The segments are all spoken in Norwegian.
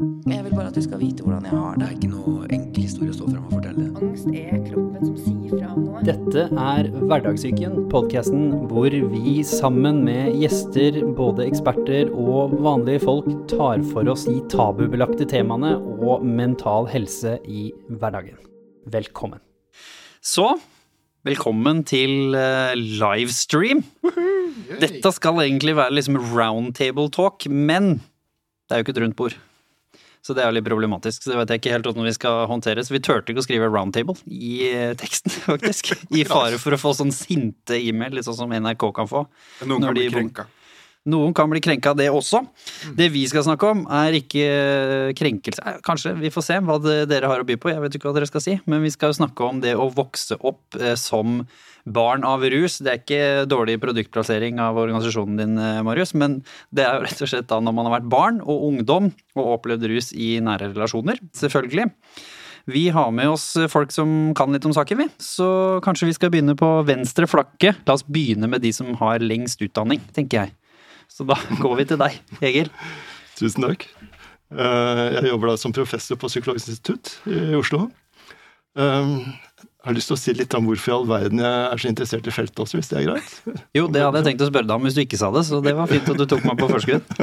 Jeg vil bare at du skal vite hvordan jeg har det. Det er ikke noe enkel historie å stå frem og fortelle. Angst kroppen som sier fra om noe. Dette Hverdagssyken, podcasten hvor vi sammen med gjester, både eksperter og vanlige folk, tar for oss de tabubelagte temaene og mental helse i hverdagen. Velkommen. Så, velkommen til livestream. Dette skal egentlig være liksom roundtable talk, men det er jo ikke et rundt bord. Så det er jo litt problematisk, så det vet jeg ikke helt hvordan vi skal håndtere. Så vi tørte ikke å skrive roundtable i teksten, faktisk. I fare for å få sånn sinte e-mail, litt sånn som NRK kan få. Noen kan bli krenka. Noen kan bli krenka av det også. Det vi skal snakke om ikke krenkelse. Kanskje, vi får se hva dere har å by på. Jeg vet ikke hva dere skal si, men vi skal jo snakke om det å vokse opp som barn av rus. Det er ikke dårlig produktplassering av organisasjonen din, Marius, men det er jo rett og slett da når man har vært barn og ungdom og opplevd rus i nære relasjoner, selvfølgelig. Vi har med oss folk som kan litt om saken, vi. Så kanskje vi skal begynne på venstre flakke. La oss begynne med de som har lengst utdanning, tenker jeg. Så da går vi til deg, Egil. Tusen takk. Jeg jobber da som professor på Psykologisk institutt i Oslo. Jeg har lyst til å si litt om hvorfor i all verden jeg er så interessert i feltet også, hvis det er greit. Jo, det hadde jeg tenkt å spørre deg om hvis du ikke sa det, så det var fint at du tok meg på forskudd.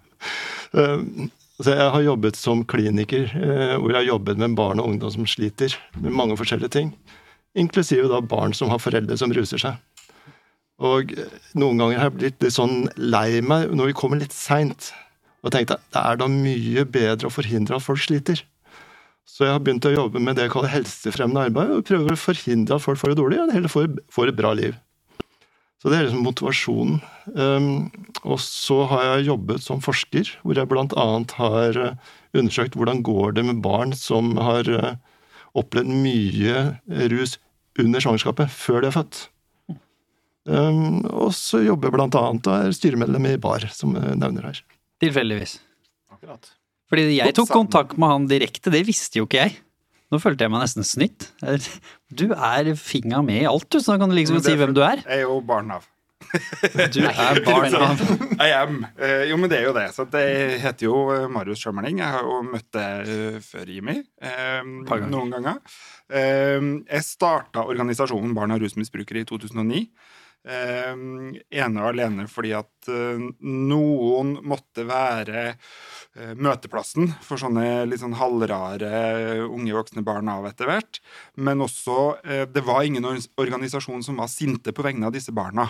Så jeg har jobbet som kliniker, hvor jeg har jobbet med barn og ungdom som sliter med mange forskjellige ting, inklusive da barn som har foreldre som ruser seg. Og noen ganger har jeg blitt litt sånn lei meg når vi kommer litt sent, og tenkte at det er da mye bedre å forhindre at folk sliter. Så jeg har begynt å jobbe med det jeg kaller helsefremmende arbeid, og prøver å forhindre at folk får det dårlig, og heller får et bra liv. Så det er liksom motivasjonen. Og så har jeg jobbet som forsker, hvor jeg blant annet har undersøkt hvordan går det med barn som har opplevd mye rus under svangerskapet, før de er født. Og så jobber jeg blant annet og er styremedlem i BAR, som jeg nevner her. Tilfeldigvis. Akkurat. Fordi jeg tok kontakt med han direkte, det visste jo ikke jeg. Nå følte jeg meg nesten snytt. Du finga med i alt, du, så da kan du liksom si hvem du er. Jeg er jo barn av. Du er barn av. Jo, men det er jo det. Så det heter jo Marius Schømerling. Jeg har jo møtt det før Jimmy, noen ganger. Jeg startet organisasjonen Barn av rusmisbrukere i 2009. Ene og alene fordi at noen måtte være møteplassen for sånne litt sånn halvrare unge voksne barn av etter hvert, men også det var ingen organisasjon som var sinte på vegne av disse barna.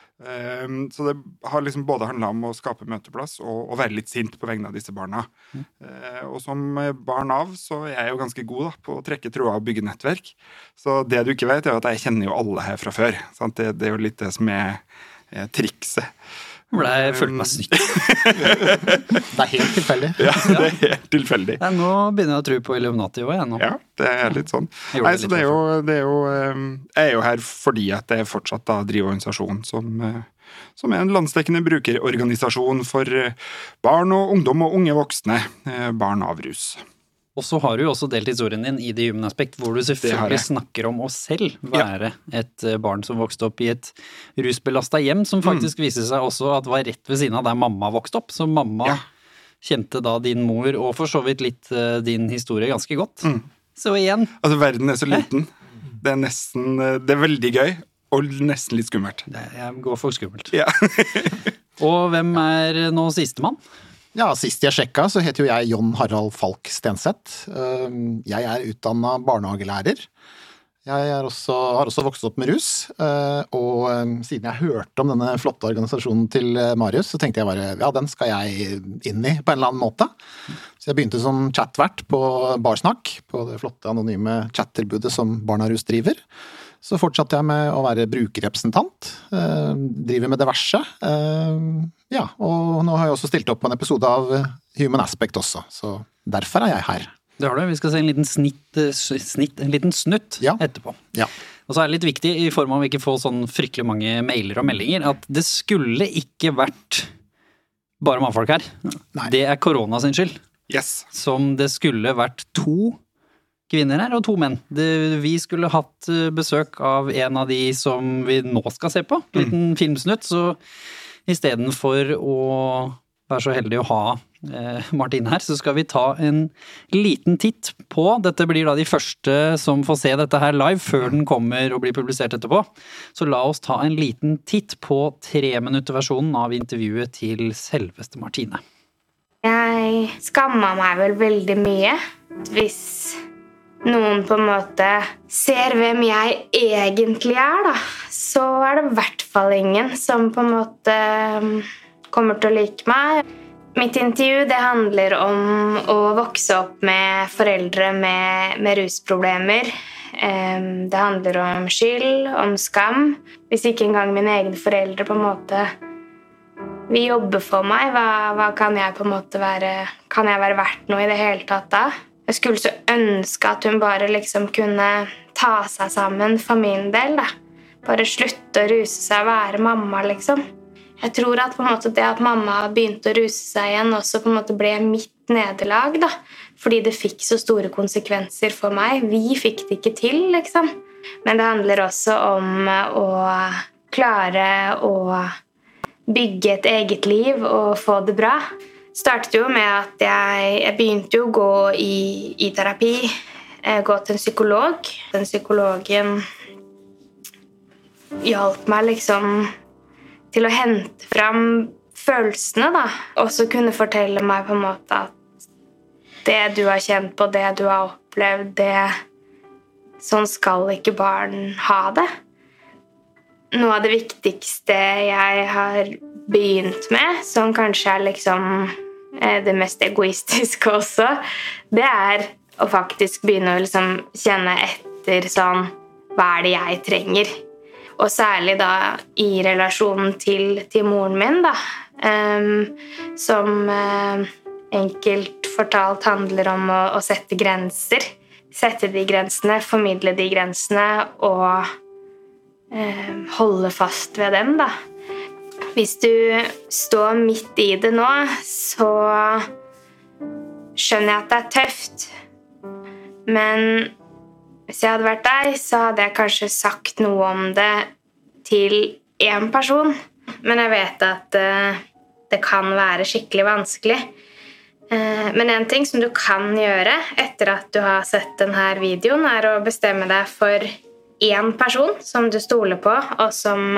Så det har liksom både handlet om å skape møteplass og være litt sint på vegne av disse barna. Og som barn av så er jeg jo ganske god da, på å trekke tråder og bygge nettverk. Så det du ikke vet er at jeg kjenner jo alle her fra før. Sant? Det er jo litt det som er trikset. Jeg følte meg snytt. Det er helt tilfeldig. Ja, det er helt tilfeldig. Nå begynner jeg å tro på Illuminati også, jeg nå. Ja, det er litt sånn. Nei, så det er jo jeg er jo her fordi at jeg fortsatt da driver organisasjon som er en landsdekkende brukerorganisasjon for barn og ungdom og unge voksne, barn av rus. Og så har du jo også delt historien din i The Human Aspect, hvor du selvfølgelig snakker om å selv være et barn som vokste opp i et rusbelastet hjem, som faktisk viser seg også at var rett ved siden av der mamma vokste opp. Så mamma kjente da din mor, og for så vidt litt din historie ganske godt. Så igjen. Altså, verden er så liten. Det er veldig gøy, og nesten litt skummelt. Jeg går for skummelt. Ja. Og hvem er nå sistemann? Ja, sist jeg sjekka så heter jo jeg John Harald Falk Stenseth. Jeg er utdannet barnehagelærer. Jeg har også vokst opp med rus, og siden jeg hørte om denne flotte organisasjonen til Marius, så tenkte jeg bare, ja, den skal jeg inn i på en eller annen måte. Så jeg begynte som chatvert på Barsnakk, på det flotte anonyme chattilbudet som Barn av Rus driver. Så fortsatte jeg med å være brukerrepresentant, driver med diverse. Ja, og nå har jeg også stilt opp på en episode av Human Aspect også, så derfor er jeg her. Det har du. Vi skal se en liten snutt etterpå. Ja. Og så er det litt viktig i form av å ikke få sånn fryktelig mange mailer og meldinger, at det skulle ikke vært bare mannfolk her. Nei. Det er korona sin skyld. Yes. Som det skulle vært 2 kvinner her og 2 menn. Vi skulle hatt besøk av en av de som vi nå skal se på, en liten filmsnutt, så i stedet for å være så heldig å ha Martine her, så skal vi ta en liten titt på. Dette blir da de første som får se dette her live før den kommer og blir publisert etterpå. Så la oss ta en liten titt på 3-minutter-versjonen av intervjuet til selveste Martine. Jeg skammer meg vel veldig mye. Hvis noen på en måte ser hvem jeg egentlig da, så det I hvert fall ingen som på en måte kommer til å like meg. Mitt intervju det handler om å vokse opp med foreldre med rusproblemer. Det handler om skyld, om skam. Hvis ikke engang mine egne foreldre på en måte vil jobbe for meg, hva kan jeg på en måte kan jeg være verdt noe I det hele tatt da? Jeg skulle så ønske at hun bare liksom kunne ta seg sammen for min del da. Bare slutte å ruse seg og være mamma liksom. Jeg tror at på en måte det at mamma begynte å ruse seg igjen også på en måte ble mitt nederlag da. Fordi det fikk så store konsekvenser for meg. Vi fikk det ikke til liksom. Men det handler også om å klare å bygge et eget liv og få det bra. Startet jo med at jeg begynte jo å gå I terapi. Gå til en psykolog. Den psykologen hjalp meg liksom til å hente fram følelsene da. Og så kunne fortelle meg på en måte at det du har kjent på, det du har opplevd, sånn skal ikke barn ha det. Noe av det viktigste jeg har begynt med, som kanskje liksom det mest egoistiske også, det å faktisk begynne å liksom kjenne etter sånn, hva det jeg trenger? Og særlig da I relasjonen til moren min da, som enkelt fortalt handler om å sette grenser. Sette de grensene, formidle de grensene og holde fast ved dem da. Hvis du står midt I det nå, så skjønner jeg at det tøft. Men hvis jeg hadde vært deg, så hadde jeg kanskje sagt noe om det til en person. Men jeg vet at det kan være skikkelig vanskelig. Men en ting som du kan gjøre etter at du har sett denne videoen, å bestemme deg for en person som du stoler på, og som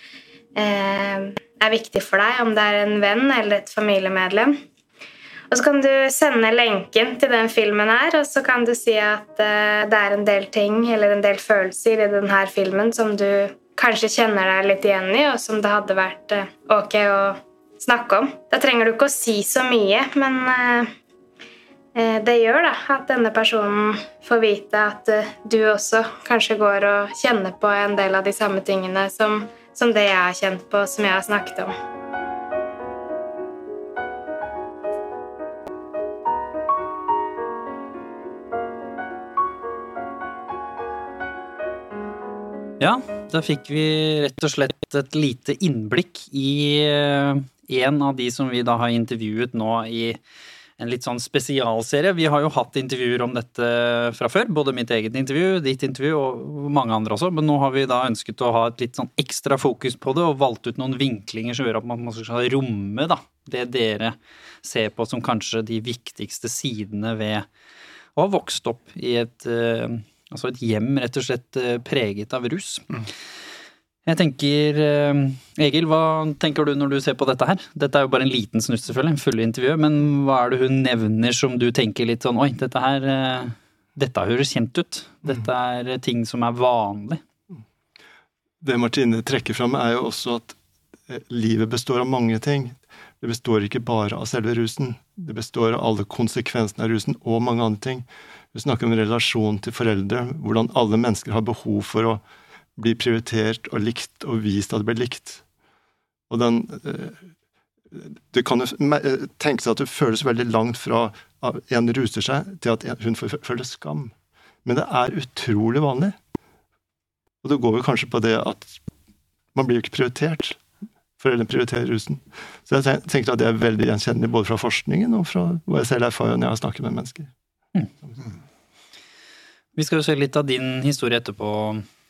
viktig for deg, om det en venn eller et familiemedlem. Og så kan du sende lenken til den filmen her, og så kan du si at det en del ting, eller en del følelser I denne filmen som du kanskje kjenner deg litt igjen I, og som det hadde vært ok å snakke om. Da trenger du ikke å si så mye, men det gjør da at denne personen får vite at du også kanskje går og kjenner på en del av de samme tingene som det jeg har kjent på, som jeg har snakket om. Ja, da fikk vi rett og slett et lite innblikk I en av de som vi da har intervjuet nå I en litt sånn spesialserie. Vi har jo hatt intervjuer om dette fra før, både mitt eget intervju, ditt intervju og mange andre også, men nå har vi da ønsket å ha et litt sånn ekstra fokus på det og valgt ut noen vinklinger som gjør at man skal romme da, det dere ser på som kanskje de viktigste sidene ved å ha vokst opp I et hjem rett og slett preget av rus. Jeg tenker, Egil, hva tenker du når du ser på dette her? Dette jo bare en liten snutt selvfølgelig, en full intervju, men hva det hun nevner som du tenker litt sånn, oi, dette høres kjent ut. Dette ting som vanlig. Det Martine trekker frem jo også at livet består av mange ting. Det består ikke bare av selve rusen. Det består av alle konsekvensene av rusen og mange andre ting. Vi snakker om relasjon til foreldre, hvordan alle mennesker har behov for å bli prioritert og likt og vist at det blir likt. Og det kan jo tenke seg at det føles veldig langt fra at en ruser seg til at hun føler skam. Men det utrolig vanlig. Og det går jo kanskje på det at man blir jo ikke prioritert. Foreldrene prioriterer rusen. Så jeg tenker at det veldig gjenkjennelig både fra forskningen og fra hva jeg selv erfarer når jeg har snakket med mennesker. Vi skal jo se litt av din historie etterpå,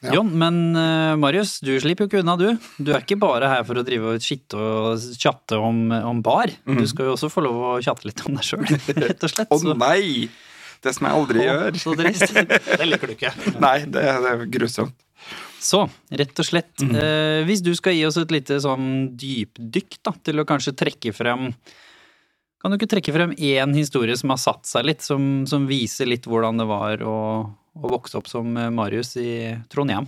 Ja. Jon, men Marius, du slipper jo ikke unna, du. Du ikke bare her for å drive og skitte og chatte om bar. Du skal jo også få lov å chatte litt om deg selv, rett og slett. Nei! Det som jeg aldri gjør. Så drist. Det liker du ikke. Nei, det er grusomt. Så, rett og slett, hvis du skal gi oss et lite sånn dypdykk da, til å kanskje trekke frem, kan du ikke trekke frem en historie som har satt seg litt, som viser litt hvordan det var å vokse opp som Marius i Trondheim?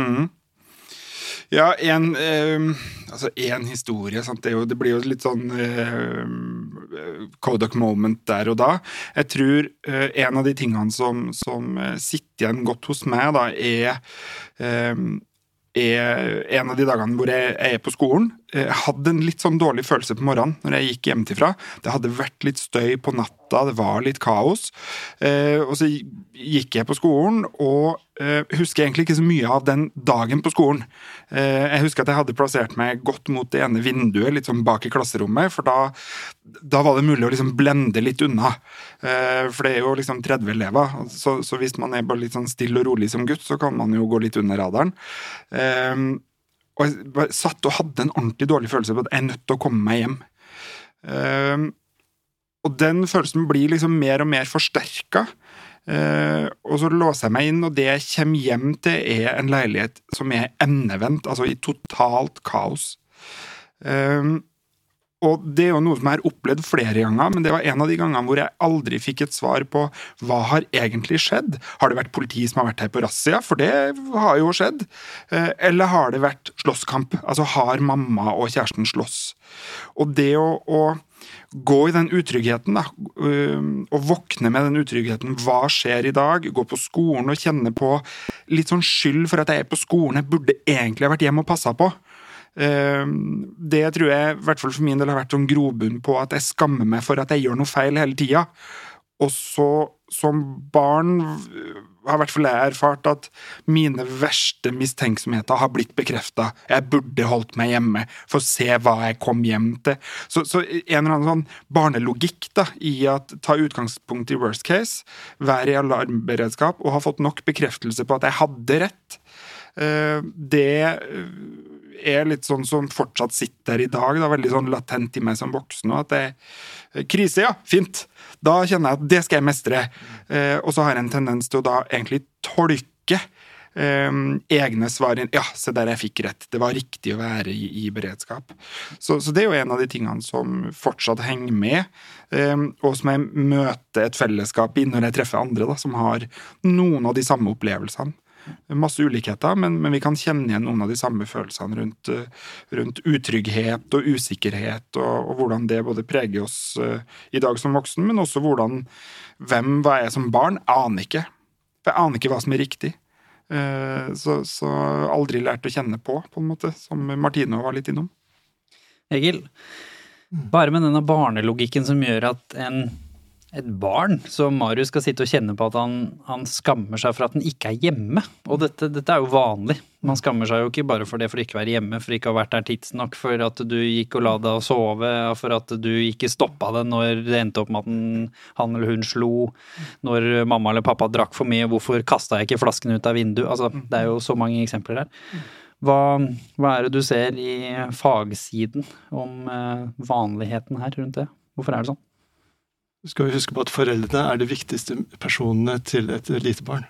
Ja, en historie, sant? Det blir jo litt sånn Kodak moment der og da. Jeg tror en av de tingene som sitter igjen godt hos meg da, er en av de dagene hvor jeg er på skolen. Jeg hadde en litt sånn dårlig følelse på morgenen når jeg gikk hjemmefra. Det hadde vært litt støy på natta, det var litt kaos. Og så gikk jeg på skolen, og husker egentlig ikke så mye av den dagen på skolen. Jeg husker at jeg hadde plassert meg godt mot det ene vinduet, litt sånn bak i klasserommet, for da var det mulig å liksom blende litt unna. For det er jo liksom 30 elever, så hvis man er bare litt sånn stille og rolig som gutt, så kan man jo gå litt under radaren. Og jeg bare satt og hadde en ordentlig dårlig følelse på at jeg er nødt til å komme meg hjem. Og den følelsen blir liksom mer og mer forsterket. Og så låser jeg meg inn, og det jeg kommer hjem til er en leilighet som er endevendt, altså i totalt kaos. Og det er jo noe som jeg har opplevd flere ganger, men det var en av de gangene hvor jeg aldri fikk et svar på hva har egentlig skjedd. Har det vært politi som har vært her på razzia? For det har jo skjedd. Eller har det vært slåsskamp? Altså har mamma og kjæresten slåss? Og det å gå i den utryggheten da, og våkne med den utryggheten, hva skjer i dag? Gå på skolen og kjenne på litt sånn skyld for at jeg er på skolen, jeg burde egentlig ha vært hjemme og passet på. Det tror jeg, i hvert fall for min del, har vært sånn grobunn på at jeg skammer meg for at jeg gjør noe feil hele tida. Og så som barn har i hvert fall jeg erfart at mine verste mistenksomheter har blitt bekreftet. Jeg burde holdt meg hjemme for å se hva jeg kom hjem til. Så en eller annen sånn barnelogikk da, i at ta utgangspunkt i worst case, være i alarmberedskap og ha fått nok bekreftelse på at jeg hadde rett. Det er litt sånn som fortsatt sitter i dag, da, veldig sånn latent i meg som voksen, og at det krise, ja, fint. Da kjenner jeg at det skal jeg mestre. Og så har jeg en tendens til å da egentlig tolke egne svar. Ja, se der jeg fikk rett. Det var riktig å være i beredskap. Så det er jo en av de tingene som fortsatt henger med, og som jeg møter et fellesskap i når jeg treffer andre da, som har noen av de samme opplevelsene. Masse ulikheter, men vi kan kjenne igjen noen av de samme følelsene rundt utrygghet og usikkerhet, og hvordan det både preger oss i dag som voksen, men også hva er jeg som barn? Aner ikke. For jeg aner ikke hva som er riktig. Så aldri lært å kjenne på en måte, som Martine var litt innom. Egil, bare med denne barnelogikken som gjør at et barn som Marius skal sitte og kjenne på at han skammer seg for at han ikke er hjemme. Og dette er jo vanlig. Man skammer seg jo ikke bare for det for ikke å være hjemme, for ikke å ha vært der tidsnok, for at du gikk og la deg og sove, for at du ikke stoppet det når det endte opp med at han eller hun slo, når mamma eller pappa drakk for mye, hvorfor kastet jeg ikke flasken ut av vinduet? Altså, det er jo så mange eksempler der. Hva er det du ser i fagsiden om vanligheten her rundt det? Hvorfor er det sånn? Du skal jo huske på at foreldrene er de viktigste personene til et lite barn.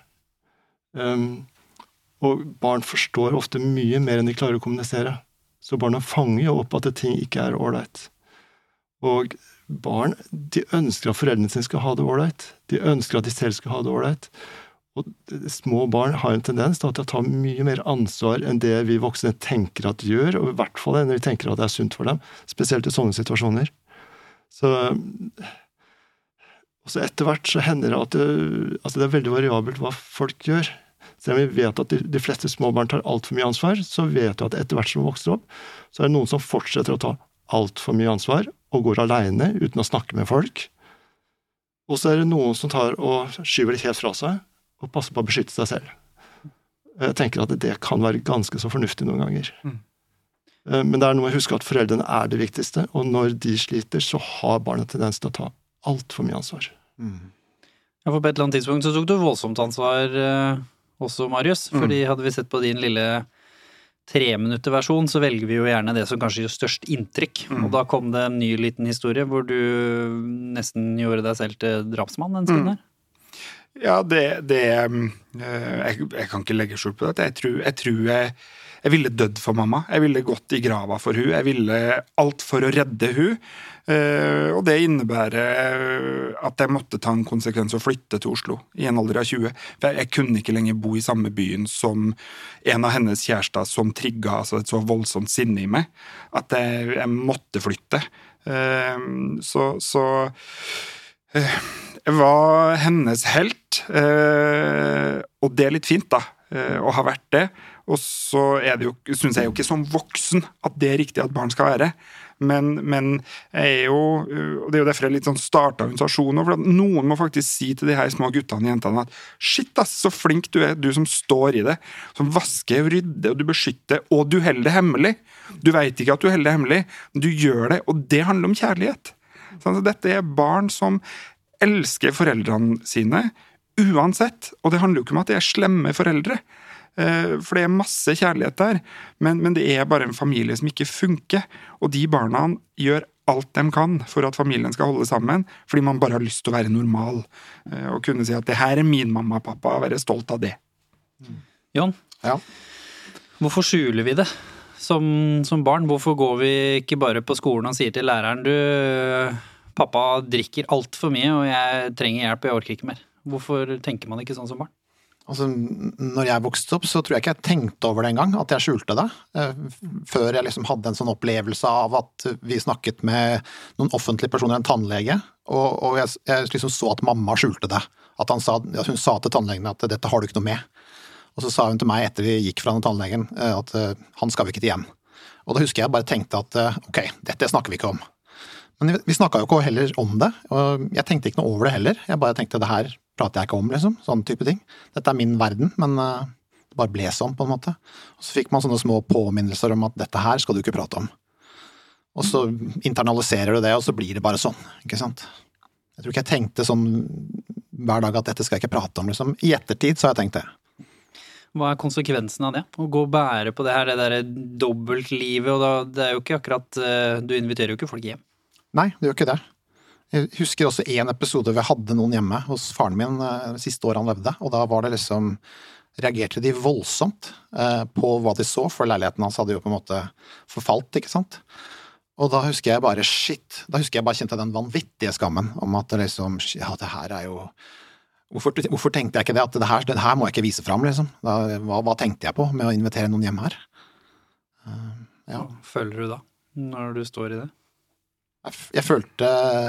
Og barn forstår ofte mye mer enn de klarer å kommunisere. Så barna fanger jo opp at ting ikke er ålreit. Og barn, de ønsker at foreldrene sine skal ha det ålreit. De ønsker at de selv skal ha det ålreit. Og små barn har en tendens til å ta mye mer ansvar enn det vi voksne tenker at de gjør, og i hvert fall enn vi tenker at det er sunt for dem, spesielt i sånne situasjoner. Så etter hvert så hender det at det er veldig variabelt hva folk gjør. Selv om vi vet at de fleste små barn tar alt for mye ansvar, så vet vi at etter hvert som de vokser opp, så er det noen som fortsetter å ta alt for mye ansvar, og går alene uten å snakke med folk. Og så er det noen som tar og skyver det helt fra seg, og passer på å beskytte seg selv. Jeg tenker at det kan være ganske så fornuftig noen ganger. Men det er noe å huske at foreldrene er det viktigste, og når de sliter, så har barnet tendens til å ta alt for mye ansvar. Ja, for på et eller annet tidspunkt så tok du voldsomt ansvar også, Marius, fordi hadde vi sett på din lille 3-minutter-versjon, så velger vi jo gjerne det som kanskje gjør størst inntrykk. Og da kom det en ny liten historie hvor du nesten gjorde deg selv til drapsmann en stund her. Ja, jeg kan ikke legge skjul på det. Jeg tror jeg ville dødd for mamma. Jeg ville gått i grava for hun. Jeg ville alt for å redde hun. Og det innebærer at jeg måtte ta en konsekvens og flytte til Oslo i en alder av 20. For jeg kunne ikke lenger bo i samme byen som en av hennes kjærester som trigget et så voldsomt sinne i meg, at jeg måtte flytte. Jeg var hennes helt, og det litt fint da, å ha vært det. Og så synes jeg jo ikke som voksen at det er riktig at barn skal være. Men jeg og det er jo derfor jeg litt sånn startet organisasjonen, for at noen må faktisk si til de her små guttene og jentene at shit ass, så flink du er, du som står i det, som vasker og rydder, og du beskytter, og du holder det hemmelig. Du vet ikke at du holder det hemmelig, men du gjør det, og det handler om kjærlighet. Så dette er barn som elsker foreldrene sine uansett, og det handler jo ikke om at de er slemme foreldre, for det er masse kjærlighet der, men det er bare en familie som ikke funker, og de barna gjør alt de kan for at familien skal holde sammen, fordi man bare har lyst til å være normal, og kunne si at det her er min mamma og pappa, og være stolt av det. Jon, Ja. hvorfor skjuler vi det som barn? Hvorfor går vi ikke bare på skolen og sier til læreren, pappa drikker alt for mye, og jeg trenger hjelp, og jeg orker ikke mer. Hvorfor tenker man ikke sånn som barn? Altså, når jeg vokste opp, så tror jeg ikke jeg tenkte over det en gang, at jeg skjulte det. Før jeg liksom hadde en sånn opplevelse av at vi snakket med noen offentlige personer, en tannlege, og jeg liksom så at mamma skjulte det. At hun sa til tannlegen at dette har du ikke noe med. Og så sa hun til meg etter vi gikk fra den tannlegen at han skal vi ikke til hjem. Og da husker jeg bare tenkte at ok, dette snakker vi ikke om. Men vi snakket jo ikke heller om det, og jeg tenkte ikke noe over det heller. Jeg bare tenkte det her prater jeg ikke om, liksom, sånn type ting. Dette er min verden, men det bare ble sånn på en måte. Og så fikk man sånne små påminnelser om at dette her skal du ikke prate om. Og så internaliserer du det, og så blir det bare sånn, ikke sant? Jeg tror ikke jeg tenkte sånn hver dag at dette skal jeg ikke prate om, liksom. I ettertid så har jeg tenkt det. Hva er konsekvensen av det? Å gå og bære på det her, det der dobbeltlivet, og det er jo ikke akkurat, du inviterer jo ikke folk hjem. Nei, det gjør ikke det. Jeg husker også en episode hvor jeg hadde noen hjemme hos faren min siste år han levde, og da var det liksom, reagerte de voldsomt på hva de så, for leiligheten hans hadde jo på en måte forfalt, ikke sant? Og da husker jeg bare, da husker jeg bare kjente den vanvittige skammen om at det liksom, ja, det her er jo, hvorfor tenkte jeg ikke det, at det her må jeg ikke vise frem, liksom? Hva tenkte jeg på med å invitere noen hjem her? Ja. Hva føler du da, når du står i det? Jeg følte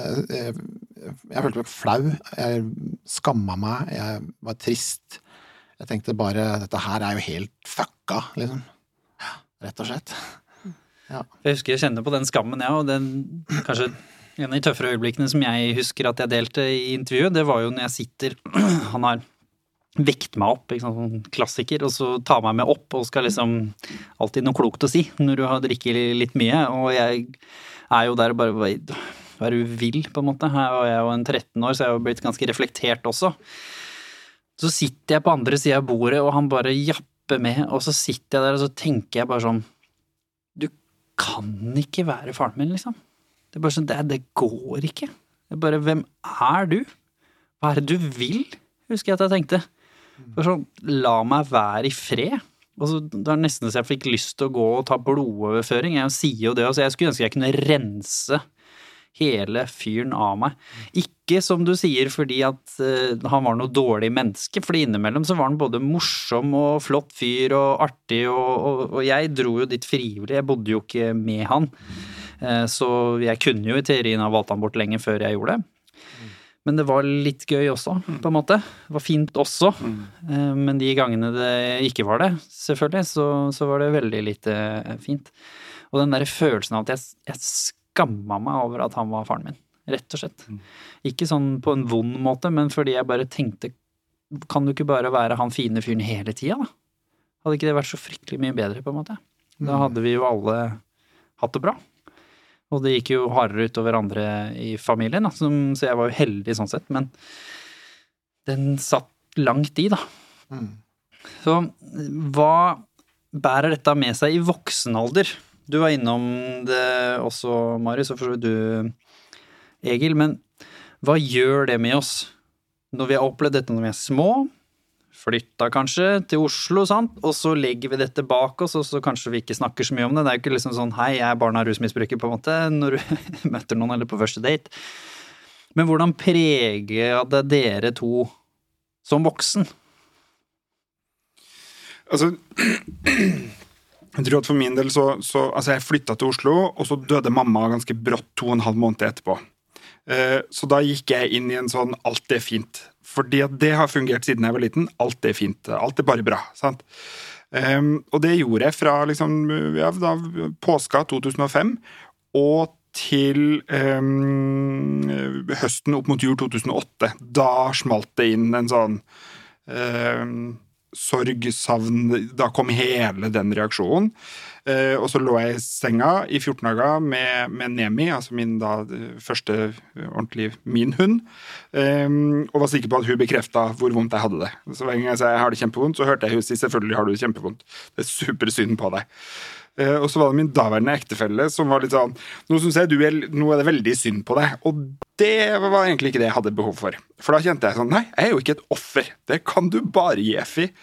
meg flau, jeg skammet meg, jeg var trist. Jeg tenkte bare, dette her er jo helt fucka, liksom. Rett og slett. Ja. Jeg husker jeg kjenner på den skammen, ja, og den kanskje en av de tøffere øyeblikkene som jeg husker at jeg delte i intervjuet, det var jo når jeg sitter, han har vekt meg opp, ikke sant, sånn klassiker, og så tar meg med opp og skal liksom alltid noe klokt å si når du har drikket litt mye, og jeg er jo der og bare, hva er du vil på en måte? Her var jeg jo en 13 år, så jeg har jo blitt ganske reflektert også. Så sitter jeg på andre siden av bordet, og han bare japper med, og så sitter jeg der, og så tenker jeg bare sånn, du kan ikke være faren min, liksom. Det er bare sånn, det går ikke. Det er bare, hvem er du? Hva er det du vil? Husker jeg at jeg tenkte. Bare sånn, la meg være i fred. Og så det var nesten så jeg fikk lyst til å gå og ta blodoverføring. Jeg sier jo det, altså jeg skulle ønske jeg kunne rense hele fyren av meg. Ikke som du sier fordi at han var noe dårlig menneske, fordi innimellom så var han både morsom og flott fyr og artig, og jeg dro jo dit frivillig, jeg bodde jo ikke med han. Så jeg kunne jo i teorien ha valgt han bort lenge før jeg gjorde det. Men det var litt gøy også, på en måte. Det var fint også. Men de gangene det ikke var det, selvfølgelig, så var det veldig lite fint. Og den der følelsen av at jeg skammet meg over at han var faren min, rett og slett. Ikke sånn på en vond måte, men fordi jeg bare tenkte, kan du ikke bare være han fine fyren hele tiden da? Hadde ikke det vært så fryktelig mye bedre, på en måte? Da hadde vi jo alle hatt det bra. Og det gikk jo hardere ut over andre i familien, da, så jeg var jo heldig sånn sett, men den satt langt i, da. Så hva bærer dette med seg i voksen alder? Du var innom det også, Marius, og for du, Egil, men hva gjør det med oss når vi har opplevd dette når vi er små, flytta kanskje til Oslo, sant? Og så legger vi dette bak oss, og så kanskje vi ikke snakker så mye om det. Det er jo ikke liksom sånn, hei, jeg er barn av rusmisbruker på en måte, når du møter noen eller på første date. Men hvordan preger det dere to som voksen? Altså, jeg tror at for min del altså jeg flyttet til Oslo, og så døde mamma ganske brått 2,5 måneder etterpå. Så da gikk jeg inn i en sånn, alt er fint. Fordi at det har fungert siden jeg var liten. Alt er fint. Alt er bare bra, sant? Og det gjorde jeg fra liksom, da, påska 2005 og til høsten opp mot jul 2008. Da smalt det inn en sånn sorg, savn, da kom hele den reaksjonen. Og så lå jeg i senga i 14 dager med Nemi, altså min da første ordentlig min hund, og var sikker på at hun bekreftet hvor vondt jeg hadde det. Så hver gang jeg sa jeg har det kjempevondt, så hørte jeg hun si selvfølgelig har du det kjempevondt. Det er supersynd på deg. Og så var det min daværende ektefelle som var litt sånn, nå synes jeg nå er det veldig synd på deg, og det var egentlig ikke det jeg hadde behov for. For da kjente jeg sånn, nei, jeg er jo ikke et offer, det kan du bare gi F i.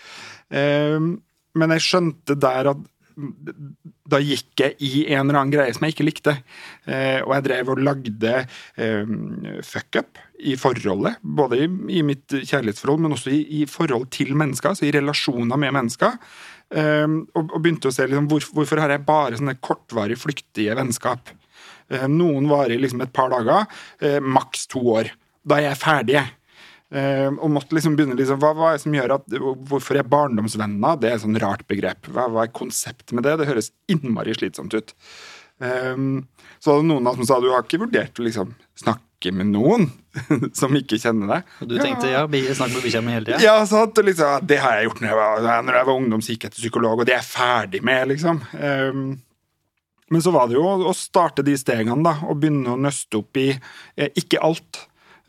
Men jeg skjønte der at da gikk jeg i en eller annen greie som jeg ikke likte, og jeg drev og lagde fuck-up i forholdet, både i mitt kjærlighetsforhold, men også i forhold til mennesker, altså i relasjoner med mennesker, og begynte å se liksom, hvorfor har jeg bare sånne kortvarig flyktige vennskap. Noen varer liksom et par dager, maks 2 år. Da er jeg ferdig. Og måtte liksom begynne liksom, hva er det som gjør at hvorfor er barndomsvenner? Det er et sånn rart begrep. Hva er konseptet med det? Det høres innmari slitsomt ut. Så var det noen av som sa du har ikke vurdert å liksom snakke med noen som ikke kjenner deg. Og du tenkte snakke med bikkja mi hele tiden? Ja, sant, og liksom, det har jeg gjort når jeg var ungdom, så gikk jeg til psykolog, og det er jeg ferdig med liksom. Men så var det jo å starte de stegene da, og begynne å nøste opp i ikke alt.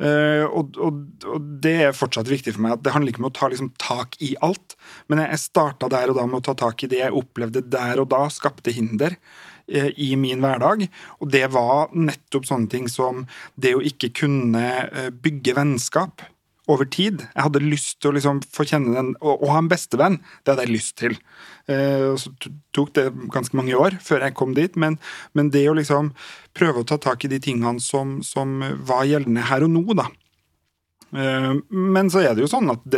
Og det er fortsatt viktig for meg at det handler ikke om å ta liksom, tak i alt, men jeg startet der og da med å ta tak i det jeg opplevde der og da skapte hinder i min hverdag, og det var nettopp sånne ting som det å ikke kunne bygge vennskap over tid. Jeg hadde lyst til å liksom få kjenne den, og ha en bestevenn, det hadde jeg lyst til. Så tok det ganske mange år før jeg kom dit, men det å liksom prøve å ta tak i de tingene som var gjeldende her og nå, da. Men så er det jo sånn at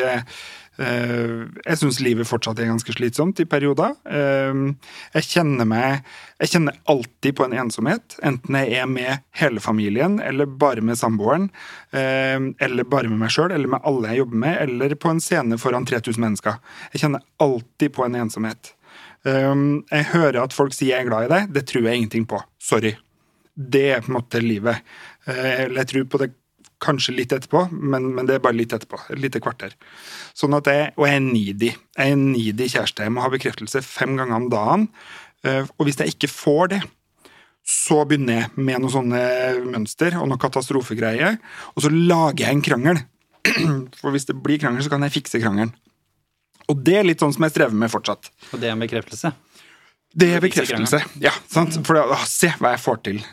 jeg synes livet fortsatt er ganske slitsomt i perioder. Jeg kjenner alltid på en ensomhet, enten jeg er med hele familien, eller bare med samboeren, eller bare med meg selv, eller med alle jeg jobber med, eller på en scene foran 3000 mennesker. Jeg kjenner alltid på en ensomhet. Jeg hører at folk sier jeg er glad i deg, det tror jeg ingenting på. Sorry. Det er på en måte livet. Eller jeg tror på det kanskje litt etterpå, men det er bare litt etterpå, et lite kvarter. Sånn at jeg er needy. Jeg er en needy kjæreste. Jeg må ha bekreftelse 5 ganger om dagen, og hvis jeg ikke får det, så begynner jeg med noen sånne mønster og noen katastrofegreier, og så lager jeg en krangel. For hvis det blir krangel, så kan jeg fikse krangelen. Og det er litt sånn som jeg strever med fortsatt. Og det er en bekreftelse? Det er bekreftelse, ja, sant? For se hva jeg får til.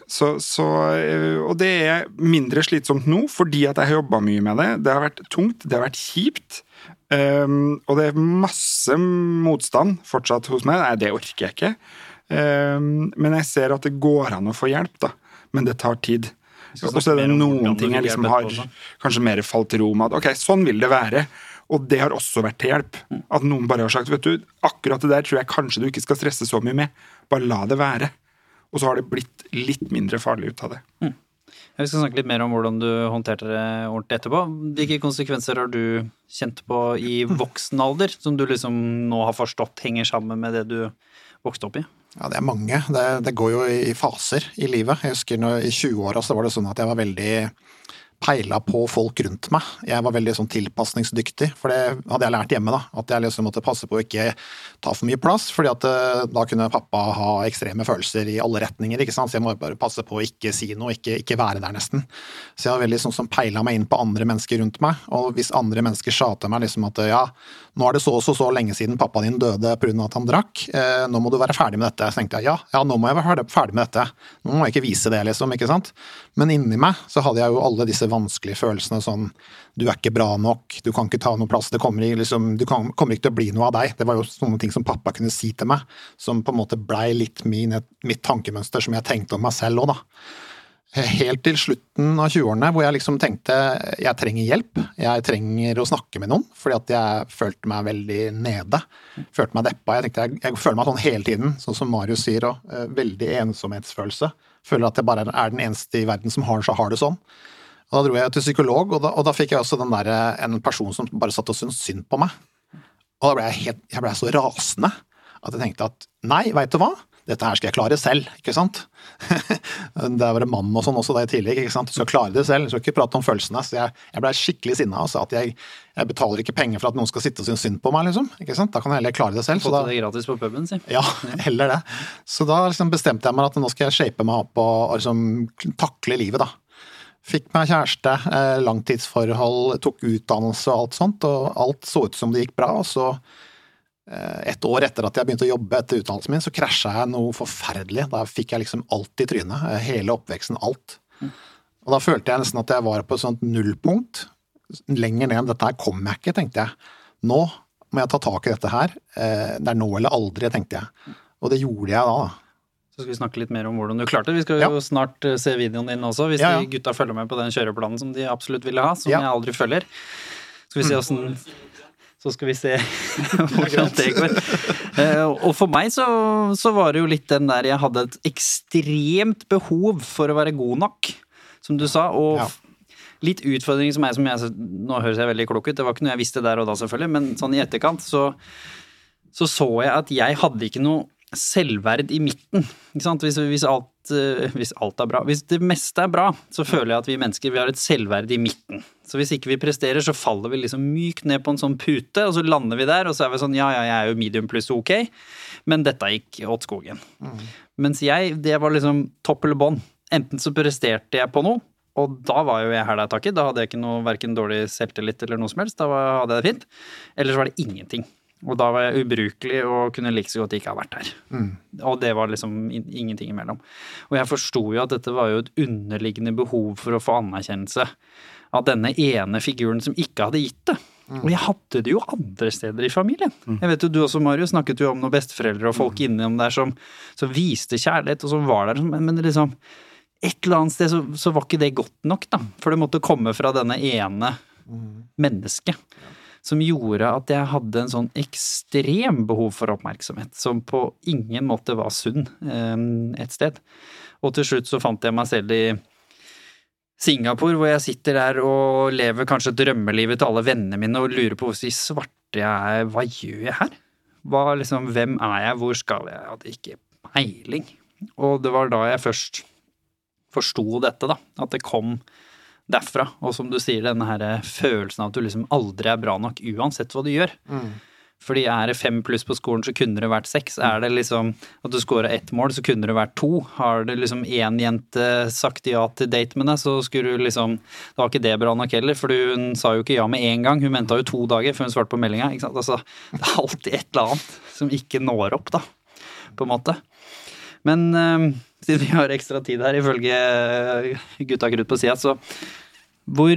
Og det er mindre slitsomt nå, fordi at jeg har jobbet mye med det. Det har vært tungt, det har vært kjipt, og det er masse motstand fortsatt hos meg. Nei, det orker jeg ikke. Men jeg ser at det går an å få hjelp, da. Men det tar tid. Og så er det noen ting jeg liksom har kanskje mer falt til ro med at, ok, sånn vil det være. Og det har også vært til hjelp. At noen bare har sagt, vet du, akkurat det der tror jeg kanskje du ikke skal stresse så mye med. Bare la det være. Og så har det blitt litt mindre farlig ut av det. Vi skal snakke litt mer om hvordan du håndterte det ordentlig etterpå. Hvilke konsekvenser har du kjent på i voksen alder, som du liksom nå har forstått henger sammen med det du vokste opp i? Ja, det er mange. Det går jo i faser i livet. Jeg husker i 20-åra så var det sånn at jeg var veldig peilet på folk rundt meg. Jeg var veldig sånn tilpasningsdyktig, for det hadde jeg lært hjemme da, at jeg liksom måtte passe på å ikke ta for mye plass, fordi at da kunne pappa ha ekstreme følelser i alle retninger, ikke sant? Så jeg må bare passe på å ikke si noe, ikke være der nesten. Så jeg var veldig sånn som peilet meg inn på andre mennesker rundt meg, og hvis andre mennesker sa til meg liksom at ja, nå er det så lenge siden pappa din døde på grunn av at han drakk, nå må du være ferdig med dette. Så tenkte jeg, ja, nå må jeg være ferdig med dette. Nå må jeg ikke vise det liksom, ikke sant? Men inni meg så hadde jeg jo alle disse vanskelige følelsene sånn, du er ikke bra nok, du kan ikke ta noe plass, du kommer ikke til å bli noe av deg. Det var jo sånne ting som pappa kunne si til meg, som på en måte ble litt mitt tankemønster som jeg tenkte om meg selv også da. Helt til slutten av 20-årene, hvor jeg liksom tenkte, jeg trenger hjelp, jeg trenger å snakke med noen, fordi at jeg følte meg veldig nede, følte meg deppa, jeg føler meg sånn hele tiden, sånn som Marius sier, veldig ensomhetsfølelse, føler at jeg bare er den eneste i verden som har det sånn. Og da dro jeg til psykolog, og da fikk jeg også en person som bare satt og syntes synd på meg. Og da jeg ble så rasende, at jeg tenkte at, nei, vet du hva? Dette her skal jeg klare selv, ikke sant? Det var en mann og sånn også da i tillegg, ikke sant? Du skal klare det selv, du skal ikke prate om følelsene. Så jeg ble skikkelig sinnet og sa at jeg betaler ikke penger for at noen skal sitte og synes synd på meg, liksom. Ikke sant? Da kan jeg heller klare det selv. Fått det gratis på puben, si. Ja, heller det. Så da liksom bestemte jeg meg at nå skal jeg shape meg opp og liksom takle livet da. Fikk meg kjæreste, langtidsforhold, tok utdannelse og alt sånt, og alt så ut som det gikk bra, og så et år etter at jeg begynte å jobbe etter utdannelsen min, så krasjet jeg noe forferdelig. Da fikk jeg liksom alt i trynet, hele oppveksten, alt. Og da følte jeg nesten at jeg var på et sånt nullpunkt. Lenger ned enn dette her kom jeg ikke, tenkte jeg. Nå må jeg ta tak i dette her. Det nå eller aldri, tenkte jeg. Og det gjorde jeg da. Så skal vi snakke litt mer om hvordan du klarte det. Vi skal jo snart se videoen din også, hvis de gutta følger med på den kjøreplanen som de absolutt ville ha, som jeg aldri følger. Skal vi se hvordan... Så skal vi se hvordan det går. Og for meg så var det jo litt den der, jeg hadde et ekstremt behov for å være god nok, som du sa, og litt utfordring som nå høres jeg veldig klok ut, det var ikke noe jeg visste der og da selvfølgelig, men sånn i etterkant så jeg at jeg hadde ikke noe selvverd i midten, ikke sant? Hvis alt er bra, hvis det meste er bra, så føler jeg at vi mennesker, vi har et selvverd i midten. Så hvis ikke vi presterer, så faller vi liksom mykt ned på en sånn pute, og så lander vi der, og så er vi sånn, ja, jeg er jo medium pluss ok, men dette gikk åt skogen. Mens det var liksom topp eller bånd. Enten så presterte jeg på noe, og da var jo jeg her der takket, da hadde jeg ikke noe, hverken dårlig selvtillit eller noe som helst, da hadde jeg det fint. Ellers var det ingenting. Og da var jeg ubrukelig og kunne like så godt ikke ha vært her. Og det var liksom ingenting imellom. Og jeg forstod jo at dette var jo et underliggende behov for å få anerkjennelse av denne ene figuren som ikke hadde gitt det. Og jeg hadde det jo andre steder i familien. Jeg vet jo, du også, Marius, snakket jo om noen besteforeldre og folk innom der som viste kjærlighet og som var der, men liksom et eller annet sted så var ikke det godt nok da, for det måtte komme fra denne ene mennesket. Som gjorde at jeg hadde en sånn ekstrem behov for oppmerksomhet, som på ingen måte var sunn et sted. Og til slutt så fant jeg meg selv i Singapore, hvor jeg sitter der og lever kanskje drømmelivet til alle vennene mine, og lurer på hvor svarte jeg er, hva gjør jeg her? Hvem er jeg, hvor skal jeg? Jeg hadde ikke peiling. Og det var da jeg først forstod dette da, at det kom derfra, og som du sier, denne her følelsen av at du liksom aldri er bra nok uansett hva du gjør. Fordi er det 5 pluss på skolen, så kunne det vært 6. Er det liksom at du scorer 1 mål, så kunne det vært 2. Har det liksom en jente sagt ja til date med deg, så skulle du liksom, det var ikke det bra nok heller, for hun sa jo ikke ja med en gang, hun ventet jo 2 dager før hun svarte på meldinga, ikke sant? Altså, det er alltid et eller annet som ikke når opp da, på en måte. Men siden vi har ekstra tid her, ifølge Gutta Krutt på siden, så hvor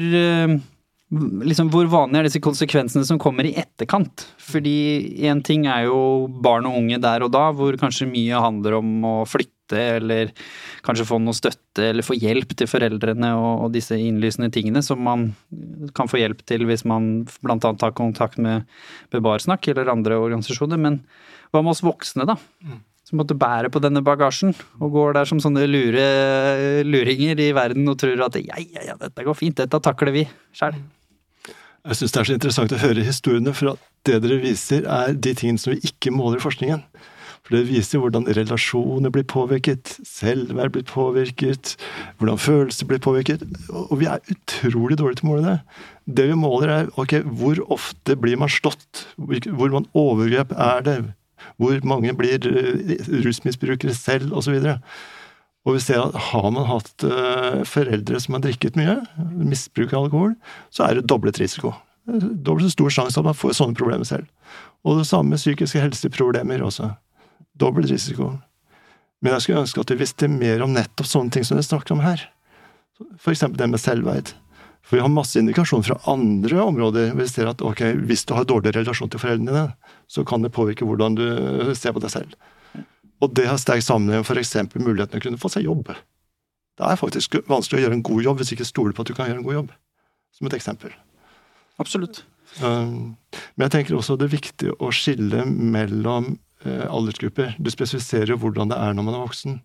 vanlig er disse konsekvensene som kommer i etterkant? Fordi en ting er jo barn og unge der og da, hvor kanskje mye handler om å flytte, eller kanskje få noe støtte, eller få hjelp til foreldrene og disse innlysende tingene som man kan få hjelp til hvis man blant annet tar kontakt med Barsnakk eller andre organisasjoner. Men hva med oss voksne da? Som måtte bære på denne bagasjen, og går der som sånne luringer i verden og tror at ja, dette går fint, dette takler vi selv. Jeg synes det er så interessant å høre historiene, for at det dere viser er de tingene som vi ikke måler i forskningen. For det viser hvordan relasjoner blir påvirket, selvverd blir påvirket, hvordan følelser blir påvirket, og vi utrolig dårlige til å måle det. Det vi måler ok, hvor ofte blir man slått, hvor man overgrep det, hvor mange blir rusmisbrukere selv, og så videre. Og vi ser at har man hatt foreldre som har drikket mye, misbruk av alkohol, så det dobbelt risiko. Dobbelt så stor sjanse at man får sånne problemer selv. Og det samme med psykiske helseproblemer også. Dobbelt risiko. Men jeg skulle ønske at du visste mer om nettopp sånne ting som jeg snakker om her. For eksempel det med selvverd. For vi har masse indikasjoner fra andre områder. Vi ser at ok, hvis du har dårlig relasjon til foreldrene dine, så kan det påvirke hvordan du ser på deg selv. Og det har sterk sammenheng for eksempel muligheten å kunne få seg jobb. Det faktisk vanskelig å gjøre en god jobb hvis ikke stoler på at du kan gjøre en god jobb. Som et eksempel. Absolutt. Men jeg tenker også det er viktig å skille mellom aldersgrupper. Du spesifiserer jo hvordan det når man voksen.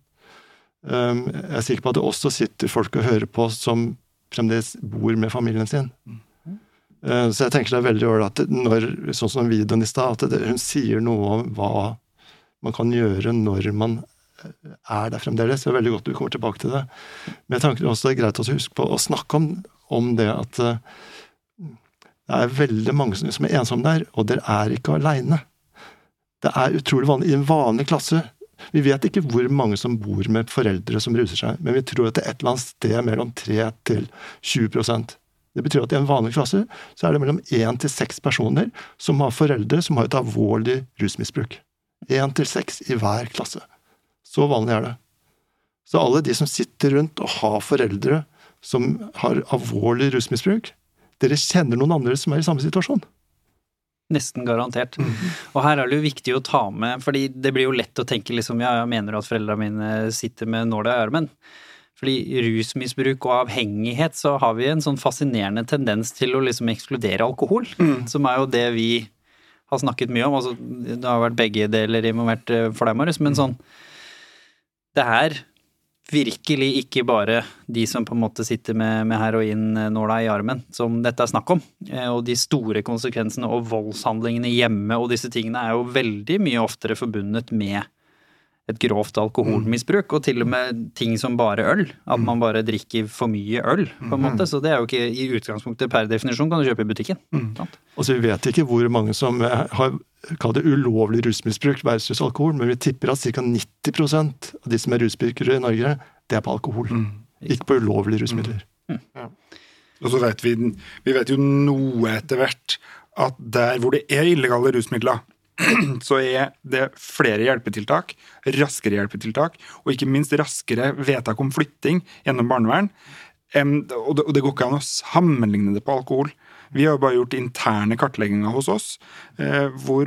Jeg sikker på at det også sitter folk og hører på som fremdeles bor med familien sin. Så jeg tenker det veldig ålreit når, sånn som videoen i stad, at hun sier noe om hva man kan gjøre når man der fremdeles. Det veldig godt du kommer tilbake til det. Men jeg tenker også det greit å huske på å snakke om det at det veldig mange som ensomme der, og dere ikke alene. Det utrolig vanlig i en vanlig klasse. Vi vet ikke hvor mange som bor med foreldre som ruser seg, men vi tror at det et eller annet sted mellom 3-20%. Det betyr at i en vanlig klasse så det mellom 1-6 personer som har foreldre som har et alvorlig rusmisbruk. 1-6 i hver klasse. Så vanlig det. Så alle de som sitter rundt og har foreldre som har alvorlig rusmisbruk, dere kjenner noen andre som i samme situasjon. Nesten garantert. Og her det jo viktig å ta med, fordi det blir jo lett å tenke liksom, ja, jeg mener at foreldrene mine sitter med nåla i armen. Fordi rusmisbruk og avhengighet, så har vi en sånn fascinerende tendens til å liksom ekskludere alkohol, som jo det vi har snakket mye om. Altså, det har vært begge deler involvert for deg, Marius, men sånn, det virkelig ikke bare de som på en måte sitter med heroin-nåla i armen, som dette snakk om. Og de store konsekvensene og voldshandlingene hjemme og disse tingene jo veldig mye oftere forbundet med et grovt alkoholmisbruk, og til og med ting som bare øl. At man bare drikker for mye øl, på en måte. Så det jo ikke i utgangspunktet per definisjon kan du kjøpe i butikken. Og så vi vet ikke hvor mange som har kalt det ulovlig rusmisbruk versus alkohol, men vi tipper at ca. 90% av de som rusbrukere i Norge, det på alkohol. Ikke på ulovlige rusmidler. Og så vet vi vet jo noe etter hvert at der hvor det illegale rusmidler, så det flere hjelpetiltak, raskere hjelpetiltak, og ikke minst raskere vedtak om flytting gjennom barnevern. Og det går ikke an å sammenligne det på alkohol. Vi har jo bare gjort interne kartlegginger hos oss, hvor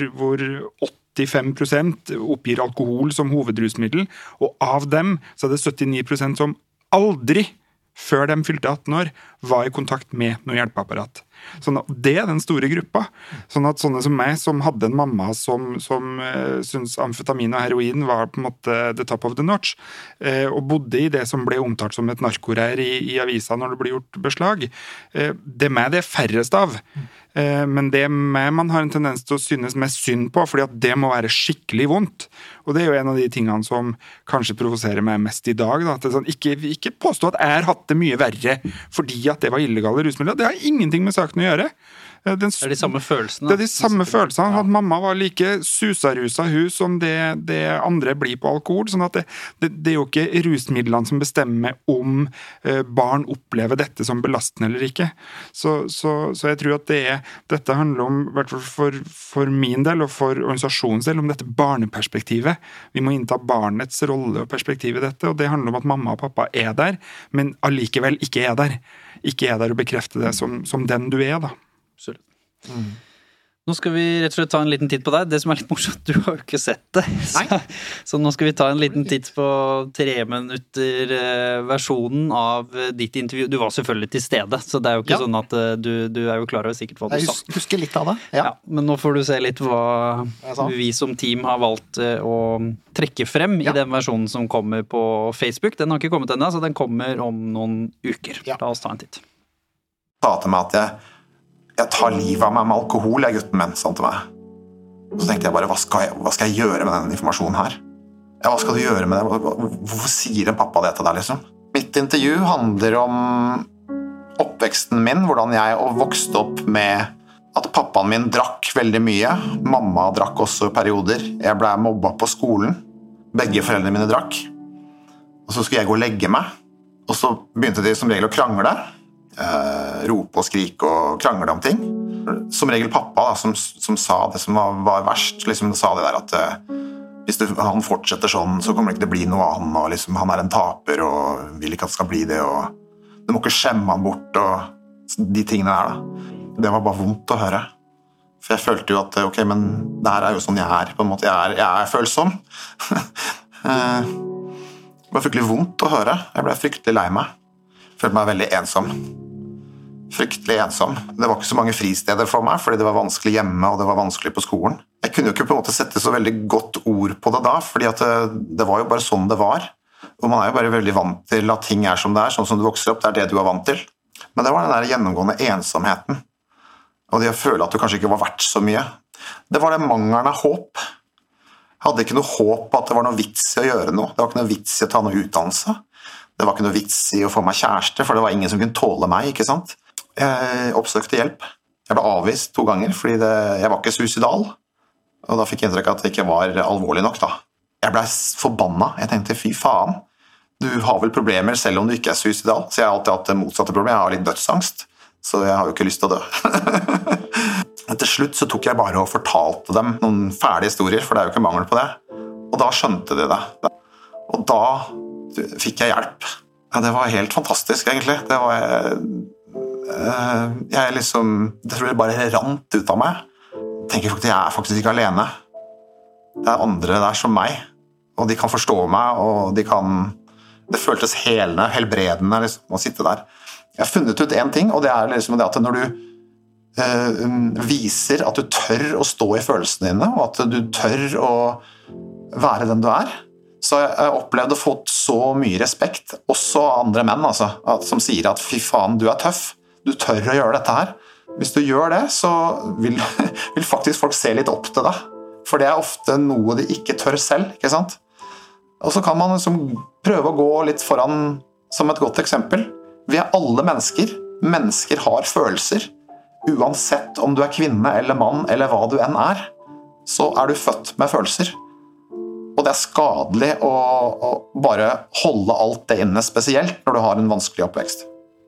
85% oppgir alkohol som hovedrusmiddel, og av dem så det 79% som aldri før de fylte 18 år, var i kontakt med noe hjelpeapparat. Sånn at det den store gruppa. Sånn at sånne som meg, som hadde en mamma som syntes amfetamin og heroin var på en måte the top of the notch, og bodde i det som ble omtalt som et narkorær i avisa når det ble gjort beslag, det med det færrest av. Men det med man har en tendens til å synes mest synd på, fordi at det må være skikkelig vondt. Og det jo en av de tingene som kanskje provoserer meg mest i dag. Da. At det sånn, ikke påstå at jeg har hatt det mye verre fordi at det var illegale rusmidler. Det har ingenting med saken å gjøre. Det de samme følelsene. Det de samme følelsene. At mamma var like susarusa hun som det andre blir på alkohol. Sånn at det jo ikke rusmidlene som bestemmer om barn opplever dette som belastende eller ikke. Så jeg tror at dette handler om, i hvert fall for min del og for organisasjonens del, om dette barneperspektivet. Vi må innta barnets rolle og perspektiv i dette, og det handler om at mamma og pappa der, men allikevel ikke der. Ikke der og bekrefte det som den du da. Absolutt. Nå skal vi rett og slett ta en liten titt på deg. Det som litt morsomt, du har jo ikke sett det. Så nå skal vi ta en liten titt på 3 minutter versjonen av ditt intervju. Du var selvfølgelig til stede, så det jo ikke sånn at du jo klar over sikkert hva du sa. Jeg husker litt av det. Ja, men nå får du se litt hva vi som team har valgt å trekke frem i den versjonen som kommer på Facebook. Den har ikke kommet ennå, så den kommer om noen uker. La oss ta en titt. Sa til meg at jeg tar livet av meg med alkohol, gutten min, sa han til meg. Så tenkte jeg bare, hva skal jeg gjøre med denne informasjonen her? Ja, hva skal du gjøre med det? Hvorfor sier en pappa det til deg, liksom? Mitt intervju handler om oppveksten min, hvordan jeg vokste opp med at pappaen min drakk veldig mye. Mamma drakk også i perioder. Jeg ble mobbet på skolen. Begge foreldrene mine drakk. Og så skulle jeg gå og legge meg. Og så begynte de som regel å krangle. Rope og skrike og krangle om ting. Som regel pappa da, som sa det som var verst. Liksom sa det der at hvis han fortsetter sånn, så kommer det ikke til å bli noe av han. Og liksom, han en taper og vil ikke at det skal bli det. Og du må ikke skjemme han bort og de tingene der da. Det var bare vondt å høre. For jeg følte jo at, ok, men det her jo sånn jeg på en måte. Jeg følsom. Det var fryktelig vondt å høre. Jeg ble fryktelig lei meg. Følte meg veldig ensom. Fryktelig ensom. Det var ikke så mange fristeder for meg, fordi det var vanskelig hjemme, og det var vanskelig på skolen. Jeg kunne jo ikke på en måte sette så veldig godt ord på det da, fordi at det var jo bare sånn det var. Og man jo bare veldig vant til at ting som det sånn som du vokser opp, det det du vant til. Men det var den der gjennomgående ensomheten. Og det å føle at du kanskje ikke var verdt så mye. Det var det mangelen av håp. Jeg hadde ikke noe håp på at det var noe vits i å gjøre noe. Det var ikke noe vits i å ta noe utdannelse. Det var ikke noe vits i å få meg kjæreste, for det var ingen som kunne tåle meg, ikke sant? Jeg oppsøkte hjelp. Jeg ble avvist 2 ganger, fordi jeg var ikke suicidal. Og da fikk jeg inntrykk at det ikke var alvorlig nok da. Jeg ble forbannet. Jeg tenkte, fy faen. Du har vel problemer selv om du ikke suicidal. Så jeg har alltid hatt det motsatte problem. Jeg har litt dødsangst. Så jeg har jo ikke lyst til å dø. Til slutt så tok jeg bare og fortalte dem noen ferdige historier, for det jo ikke mangel på det. Og da skjønte de det. Og da fikk jeg hjelp. Ja, det var helt fantastisk, egentlig. Det var... Jeg tror det bare rant ut av meg. Jeg tenker faktisk, jeg faktisk ikke alene. Det andre der som meg. Og de kan forstå meg, og de kan... Det føltes helbredende liksom, å sitte der. Jeg har funnet ut en ting, og det liksom det at når du viser at du tør å stå i følelsene dine, og at du tør å være den du så har jeg opplevd å få så mye respekt, også av andre menn, altså, som sier at fy faen, du tøff, du tør å gjøre dette her. Hvis du gjør det, så vil faktisk folk se litt opp til deg, for det ofte noe de ikke tør selv, ikke sant? Og så kan man liksom prøve å gå litt foran som et godt eksempel. Vi alle mennesker. Mennesker har følelser. Uansett om du kvinne eller mann eller hva du enn så du født med følelser. Og det skadelig å bare holde alt det inne, spesielt når du har en vanskelig oppvekst.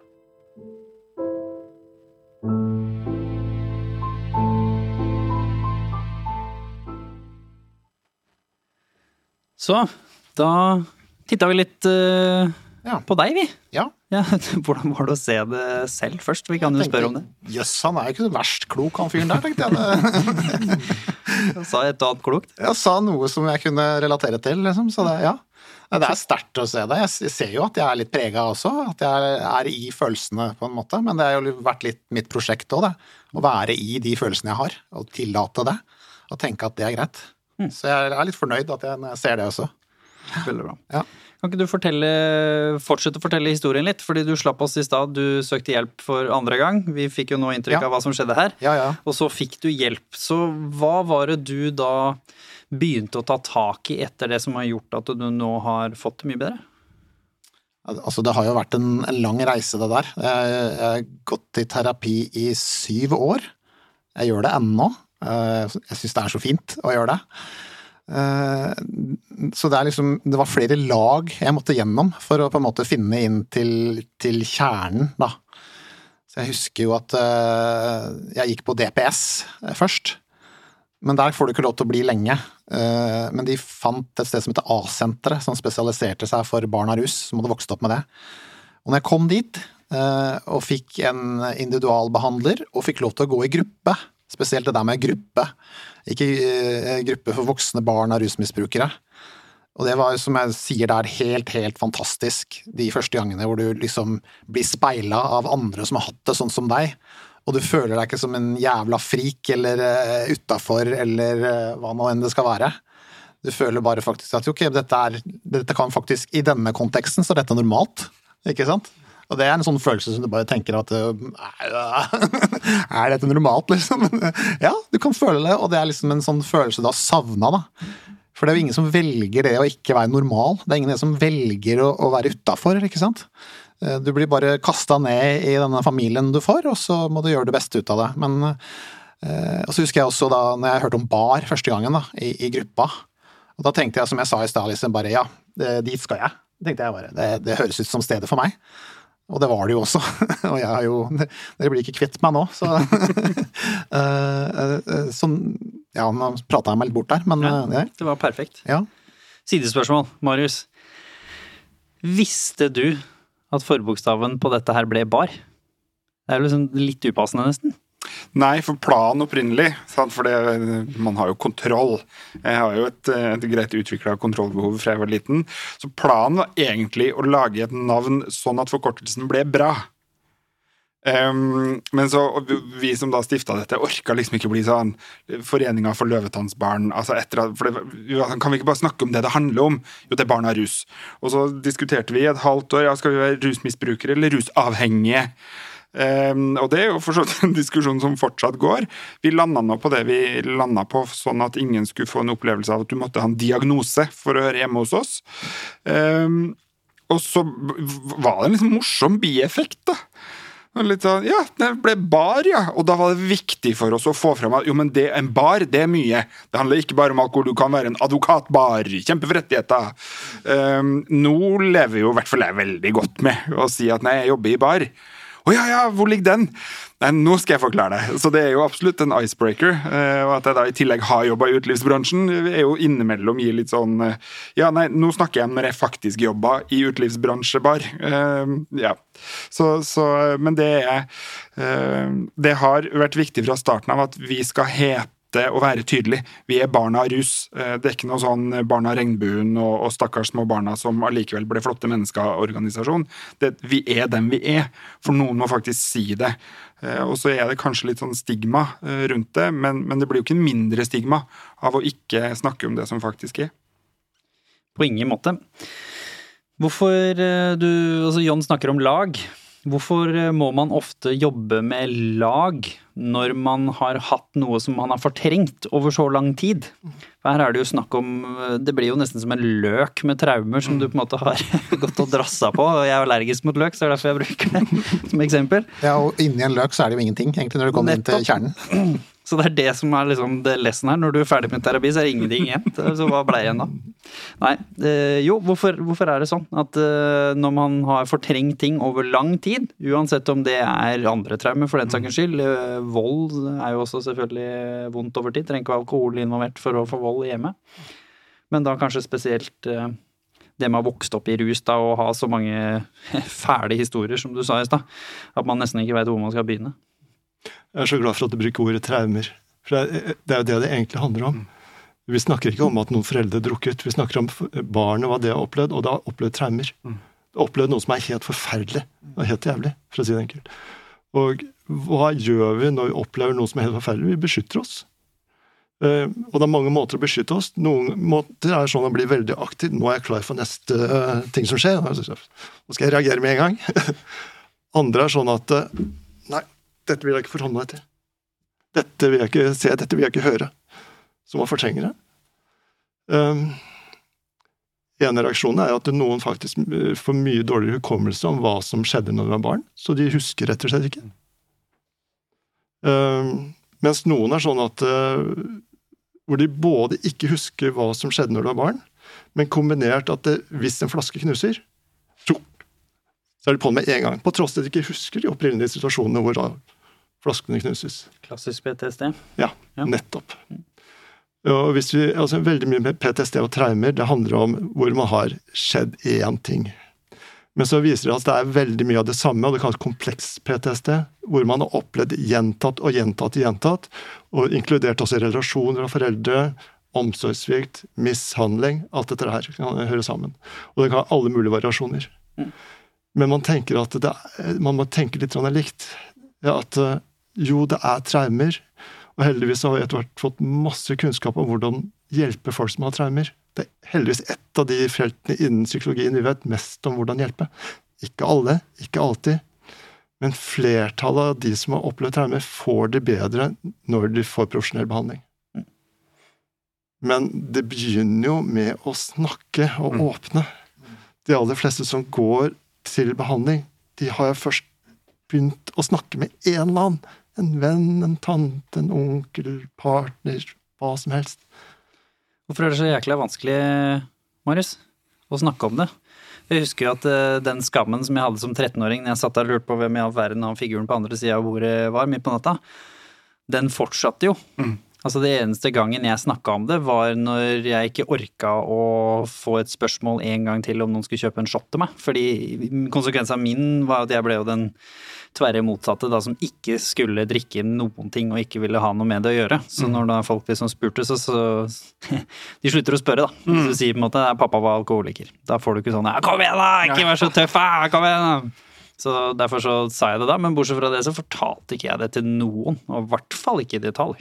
Så, da tittet vi litt på deg, vi. Ja. Hvordan var det å se det selv først? Vi kan jo spørre om det. Jøss, han jo ikke så verst klok, han fyren der, tenkte jeg. Han sa et annet klokt. Jeg sa noe som jeg kunne relatere til, liksom, så det, ja. Det sterkt å se det. Jeg ser jo at jeg litt preget også, at jeg i følelsene på en måte, men det har jo vært litt mitt prosjekt også, det. Å være i de følelsene jeg har, og tillate det, og tenke at det greit. Så jeg litt fornøyd at jeg ser det også. Veldig bra. Ja. Kan ikke du fortsette å fortelle historien litt? Fordi du slapp oss i stad, du søkte hjelp for andre gang. Vi fikk jo nå inntrykk av hva som skjedde her. Ja. Og så fikk du hjelp. Så hva var det du da begynte å ta tak i etter det som har gjort at du nå har fått det mye bedre? Altså, det har jo vært en lang reise det der. Jeg har gått i terapi i 7 år. Jeg gjør det ennå. Jeg synes det så fint å gjøre det. Så det var flere lag jeg måtte gjennom for å på en måte finne inn til kjernen da. Så jeg husker jo at jeg gikk på DPS først, men der får du ikke lov til å bli lenge. Men de fant et sted som heter A-senteret, som spesialiserte seg for barn av rus, som hadde vokst opp med det. Og når jeg kom dit og fikk en individualbehandler og fikk lov til å gå i gruppe, spesielt det der med gruppe, ikke gruppe for voksne barn av rusmisbrukere. Og det var, som jeg sier, helt fantastisk de første gangene hvor du liksom blir speilet av andre som har hatt det sånn som deg, og du føler deg ikke som en jævla frik eller utenfor, eller hva nå enn det skal være. Du føler bare faktisk at ok, dette kan faktisk, i denne konteksten så er dette normalt, ikke sant? Og det en sånn følelse som du bare tenker at dette normalt, liksom? Ja, du kan føle det, og det liksom en sånn følelse du har savnet, da. For det jo ingen som velger det å ikke være normal. Det ingen som velger å være utenfor, ikke sant? Du blir bare kastet ned i denne familien du får, og så må du gjøre det beste ut av det. Men og så husker jeg også da, når jeg hørte om bar første gangen da, i gruppa, og da tenkte jeg, som jeg sa i sted, liksom bare, ja, dit skal jeg. Tenkte jeg bare, det høres ut som stedet for meg. Og det var det jo også. Og jeg har jo, dere blir ikke kvitt meg nå, så sånn, ja, nå pratet jeg meg litt bort der, men ja, det var perfekt. Ja. Sidespørsmål, Marius. Visste du at forbokstaven på dette her ble bar? Det jo liksom litt upassende nesten. Nei, for planen opprinnelig, sant? For man har jo kontroll. Jeg har jo et greit utviklet kontrollbehov fra jeg var liten. Så planen var egentlig å lage et navn sånn at forkortelsen ble bra. Men så vi som da stiftet dette orket liksom ikke bli sånn Foreningen for løvetannsbarn, altså kan vi ikke bare snakke om det handler om? Jo, det barn av rus. Og så diskuterte vi et halvt år, ja, skal vi være rusmisbrukere eller rusavhengige? Og det jo for en diskusjon som fortsatt går. Vi landet nå på det vi landet på, sånn at ingen skulle få en opplevelse av at du måtte ha en diagnose for å høre hjemme hos oss. Og så var det en liksom morsom bieffekt da. Litt sånn, ja, det ble bar, ja. Og da var det viktig for oss å få frem at jo, men en bar, det mye. Det handler ikke bare om alkohol, du kan være en advokatbar, kjempeforrettigheter. Nå lever jo i hvert fall jeg veldig godt med å si at nei, jeg jobber i bar. Ja, hvor ligger den? Nei, nå skal jeg forklare det. Så det jo absolutt en icebreaker, og at jeg da i tillegg har jobbet i utelivsbransjen, jo innimellom gir litt sånn, ja, nei, nå snakker jeg når jeg faktisk jobbet i utelivsbransjebar. Ja, men det har vært viktig fra starten av at vi skal hete å være tydelig. Vi barna av rus. Det ikke noe sånn barna av regnbuen og stakkars små barna som allikevel ble flotte mennesker-organisasjon. Vi dem vi for noen må faktisk si det. Og så det kanskje litt sånn stigma rundt det, men det blir jo ikke en mindre stigma av å ikke snakke om det som faktisk På ingen måte. Hvorfor John snakker om lag. Hvorfor må man ofte jobbe med lag når man har hatt noe som man har fortrengt over så lang tid? For her det jo snakk om, det blir jo nesten som en løk med traumer som du på en måte har gått og drasset på, og jeg allergisk mot løk, så det derfor jeg bruker det som eksempel. Ja, og inni en løk så det jo ingenting, egentlig, når du kommer inn til kjernen. Så det det som liksom det lessen her. Når du ferdig med terapi, så det ingenting igjen. Så hva ble igjen da? Nei, jo, hvorfor det sånn? At når man har fortrengt ting over lang tid, uansett om det andre traumer for den sakens skyld, vold jo også selvfølgelig vondt over tid, trenger ikke være alkohol involvert for å få vold hjemme. Men da kanskje spesielt det med å vokse opp i rus da, og ha så mange fæle historier, som du sa i sted, at man nesten ikke vet hvor man skal begynne. Jeg så glad for at du bruker ordet traumer, for det jo det egentlig handler om. Vi snakker ikke om at noen foreldre drukket, vi snakker om barnet, hva det har opplevd, og det har opplevd traumer. Det har opplevd noe som helt forferdelig, og helt jævlig, for å si det enkelt. Og hva gjør vi når vi opplever noe som helt forferdelig? Vi beskytter oss. Og det mange måter å beskytte oss. Noen måter sånn å bli veldig aktiv. Nå jeg klar for neste ting som skjer. Nå skal jeg reagere med en gang. Andre sånn at nei, dette vil jeg ikke forholde meg til. Dette vil jeg ikke se, dette vil jeg ikke høre. Så man fortrenger det. En reaksjon at noen faktisk får mye dårligere hukommelse om hva som skjedde når de var barn, så de husker rett og slett ikke. Mens noen sånn at hvor de både ikke husker hva som skjedde når de var barn, men kombinert at hvis en flaske knuser, så det på med en gang, på tross at de ikke husker de opprinnelige situasjonene hvor flaskene knuses. Klassisk PTSD. Ja, nettopp. Og hvis vi, veldig mye med PTSD og traumer, det handler om hvor man har skjedd en ting. Men så viser det at det veldig mye av det samme, og det kalles kompleks PTSD, hvor man har opplevd gjentatt og gjentatt, og inkludert også relasjoner av foreldre, omsorgssvikt, mishandling, alt dette her kan høre sammen. Og det kan ha alle mulige variasjoner. Men man tenker at man må tenke litt likt. At jo, det traumer, og heldigvis har vi etter hvert fått masse kunnskap om hvordan hjelpe folk som har traumer. Det heldigvis et av de feltene innen psykologien vi vet mest om hvordan hjelpe. Ikke alle, ikke alltid. Men flertallet av de som har opplevd traumer, får det bedre når de får profesjonell behandling. Men det begynner jo med å snakke og åpne. De aller fleste som går til behandling, de har jo først begynt å snakke med en eller annen. En venn, en tante, en onkel, partner, hva som helst. Hvorfor det så jækla vanskelig, Marius, å snakke om det? Jeg husker jo at den skammen som jeg hadde som 13-åring, når jeg satt der og lurte på hvem i all verden av figuren på andre siden av bordet var midt på natta, den fortsatte jo. Altså det eneste gangen jeg snakket om det var når jeg ikke orket å få et spørsmål en gang til om noen skulle kjøpe en shot til meg. Fordi konsekvensen min var at jeg ble jo den tverre motsatte da, som ikke skulle drikke noen ting og ikke ville ha noe med det å gjøre. Så når da folk liksom spurte, så de slutter å spørre da. Så du sier på en måte, pappa var alkoholiker. Da får du ikke sånn, kom igjen da, ikke vær så tøff, kom igjen da. Så derfor så sa jeg det da, men bortsett fra det så fortalte ikke jeg det til noen, og i hvert fall ikke i detalj.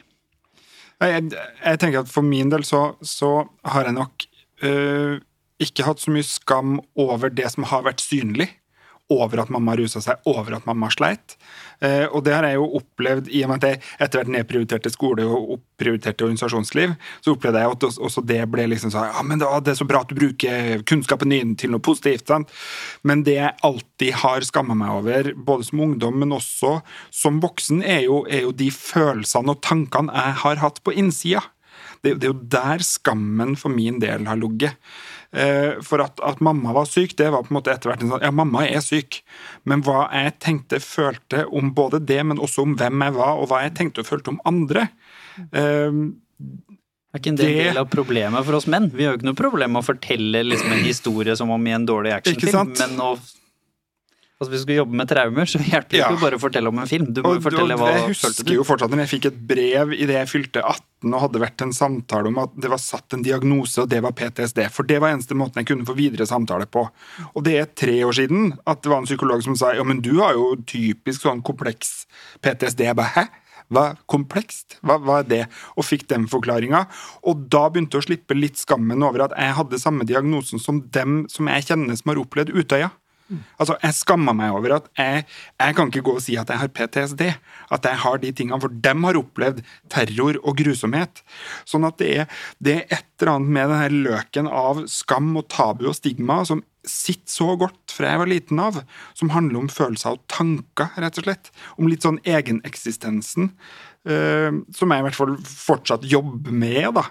Jeg tenker at for min del så har jeg nok ikke hatt så mye skam over det som har vært synlig, over at mamma ruset seg, over at mamma sleit. Og det har jeg jo opplevd i og med at jeg etter hvert nedprioriterte skole og opprioriterte organisasjonsliv, så opplevde jeg at også det ble liksom sånn, ja, men det er så bra at du bruker kunnskapen din til noe positivt, sant? Men det jeg alltid har skammet meg over, både som ungdom, men også som voksen, er jo de følelsene og tankene jeg har hatt på innsida. Det er jo der skammen for min del har ligget. For at mamma var syk, det var på en måte etter hvert en sånn, ja, mamma er syk, men hva jeg tenkte, følte om både det, men også om hvem jeg var, og hva jeg tenkte og følte om andre. Er ikke en del av problemet for oss menn? Vi har jo ikke noe problem med å fortelle liksom en historie som om i en dårlig actionfilm, men hvis vi skulle jobbe med traumer, så hjelper det ikke bare å fortelle om en film. Du må jo fortelle hva jeg husker jo fortsatt når jeg fikk et brev i det jeg fylte 18 og hadde vært en samtale om at det var satt en diagnose, og det var PTSD. For det var eneste måten jeg kunne få videre samtale på. Og det er 3 år siden at det var en psykolog som sa, ja, men du har jo typisk sånn kompleks PTSD. Jeg bare, hæ? Hva komplekst? Hva er det? Og fikk den forklaringen. Og da begynte jeg å slippe litt skammen over at jeg hadde samme diagnosen som dem som jeg kjenner som har opplevd Utøya. Altså, jeg skammer meg over at jeg kan ikke gå og si at jeg har PTSD, at jeg har de tingene, for dem har opplevd terror og grusomhet. Sånn at det er et eller annet med denne løken av skam og tabu og stigma som sitter så godt fra jeg var liten av, som handler om følelser og tanker, rett og slett. Om litt sånn egeneksistensen, som jeg i hvert fall fortsatt jobber med, da.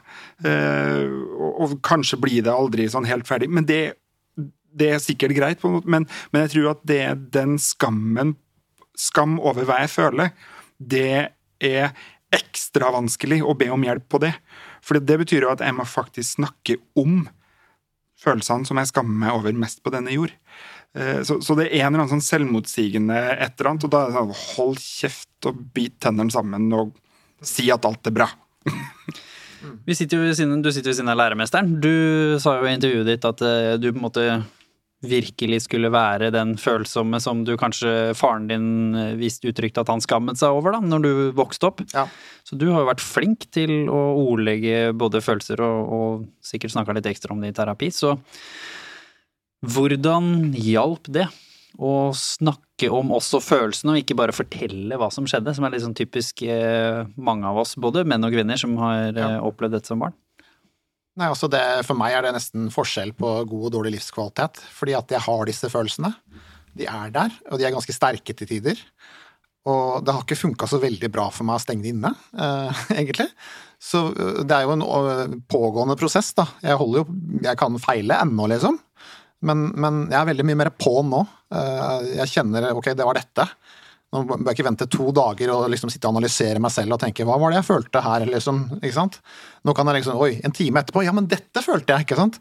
Og kanskje blir det aldri sånn helt ferdig, men det er sikkert greit, på en måte, men jeg tror at det er den skam over hva jeg føler, det er ekstra vanskelig å be om hjelp på det. For det betyr jo at jeg må faktisk snakke om følelsene som jeg skammer meg over mest på denne jord. Så det er en eller annen sånn selvmotsigende et eller annet, og da er det sånn, hold kjeft og bit tennene sammen og si at alt er bra. Du sitter ved siden av læremesteren. Du sa jo i intervjuet ditt at du på en måte virkelig skulle være den følsomme som du kanskje faren din visst uttrykte at han skammet seg over da, når du vokste opp. Ja. Så du har jo vært flink til å ordlegge både følelser og sikkert snakket litt ekstra om det i terapi. Så hvordan hjalp det å snakke om også følelsene og ikke bare fortelle hva som skjedde, som er litt sånn typisk mange av oss, både menn og kvinner, som har opplevd dette som barn? Nei, altså for meg er det nesten forskjell på god og dårlig livskvalitet, fordi at jeg har disse følelsene. De er der, og de er ganske sterke til tider. Og det har ikke funket så veldig bra for meg å stenge det inne, egentlig. Så det er jo en pågående prosess, da. Jeg kan feile ennå, liksom. Men jeg er veldig mye mer på nå. Jeg kjenner, ok, det var dette. Nå bør jeg ikke vente 2 dager og liksom sitte og analysere meg selv og tenke, hva var det jeg følte her, liksom, ikke sant? Nå kan jeg liksom, en time etterpå, ja, men dette følte jeg, ikke sant?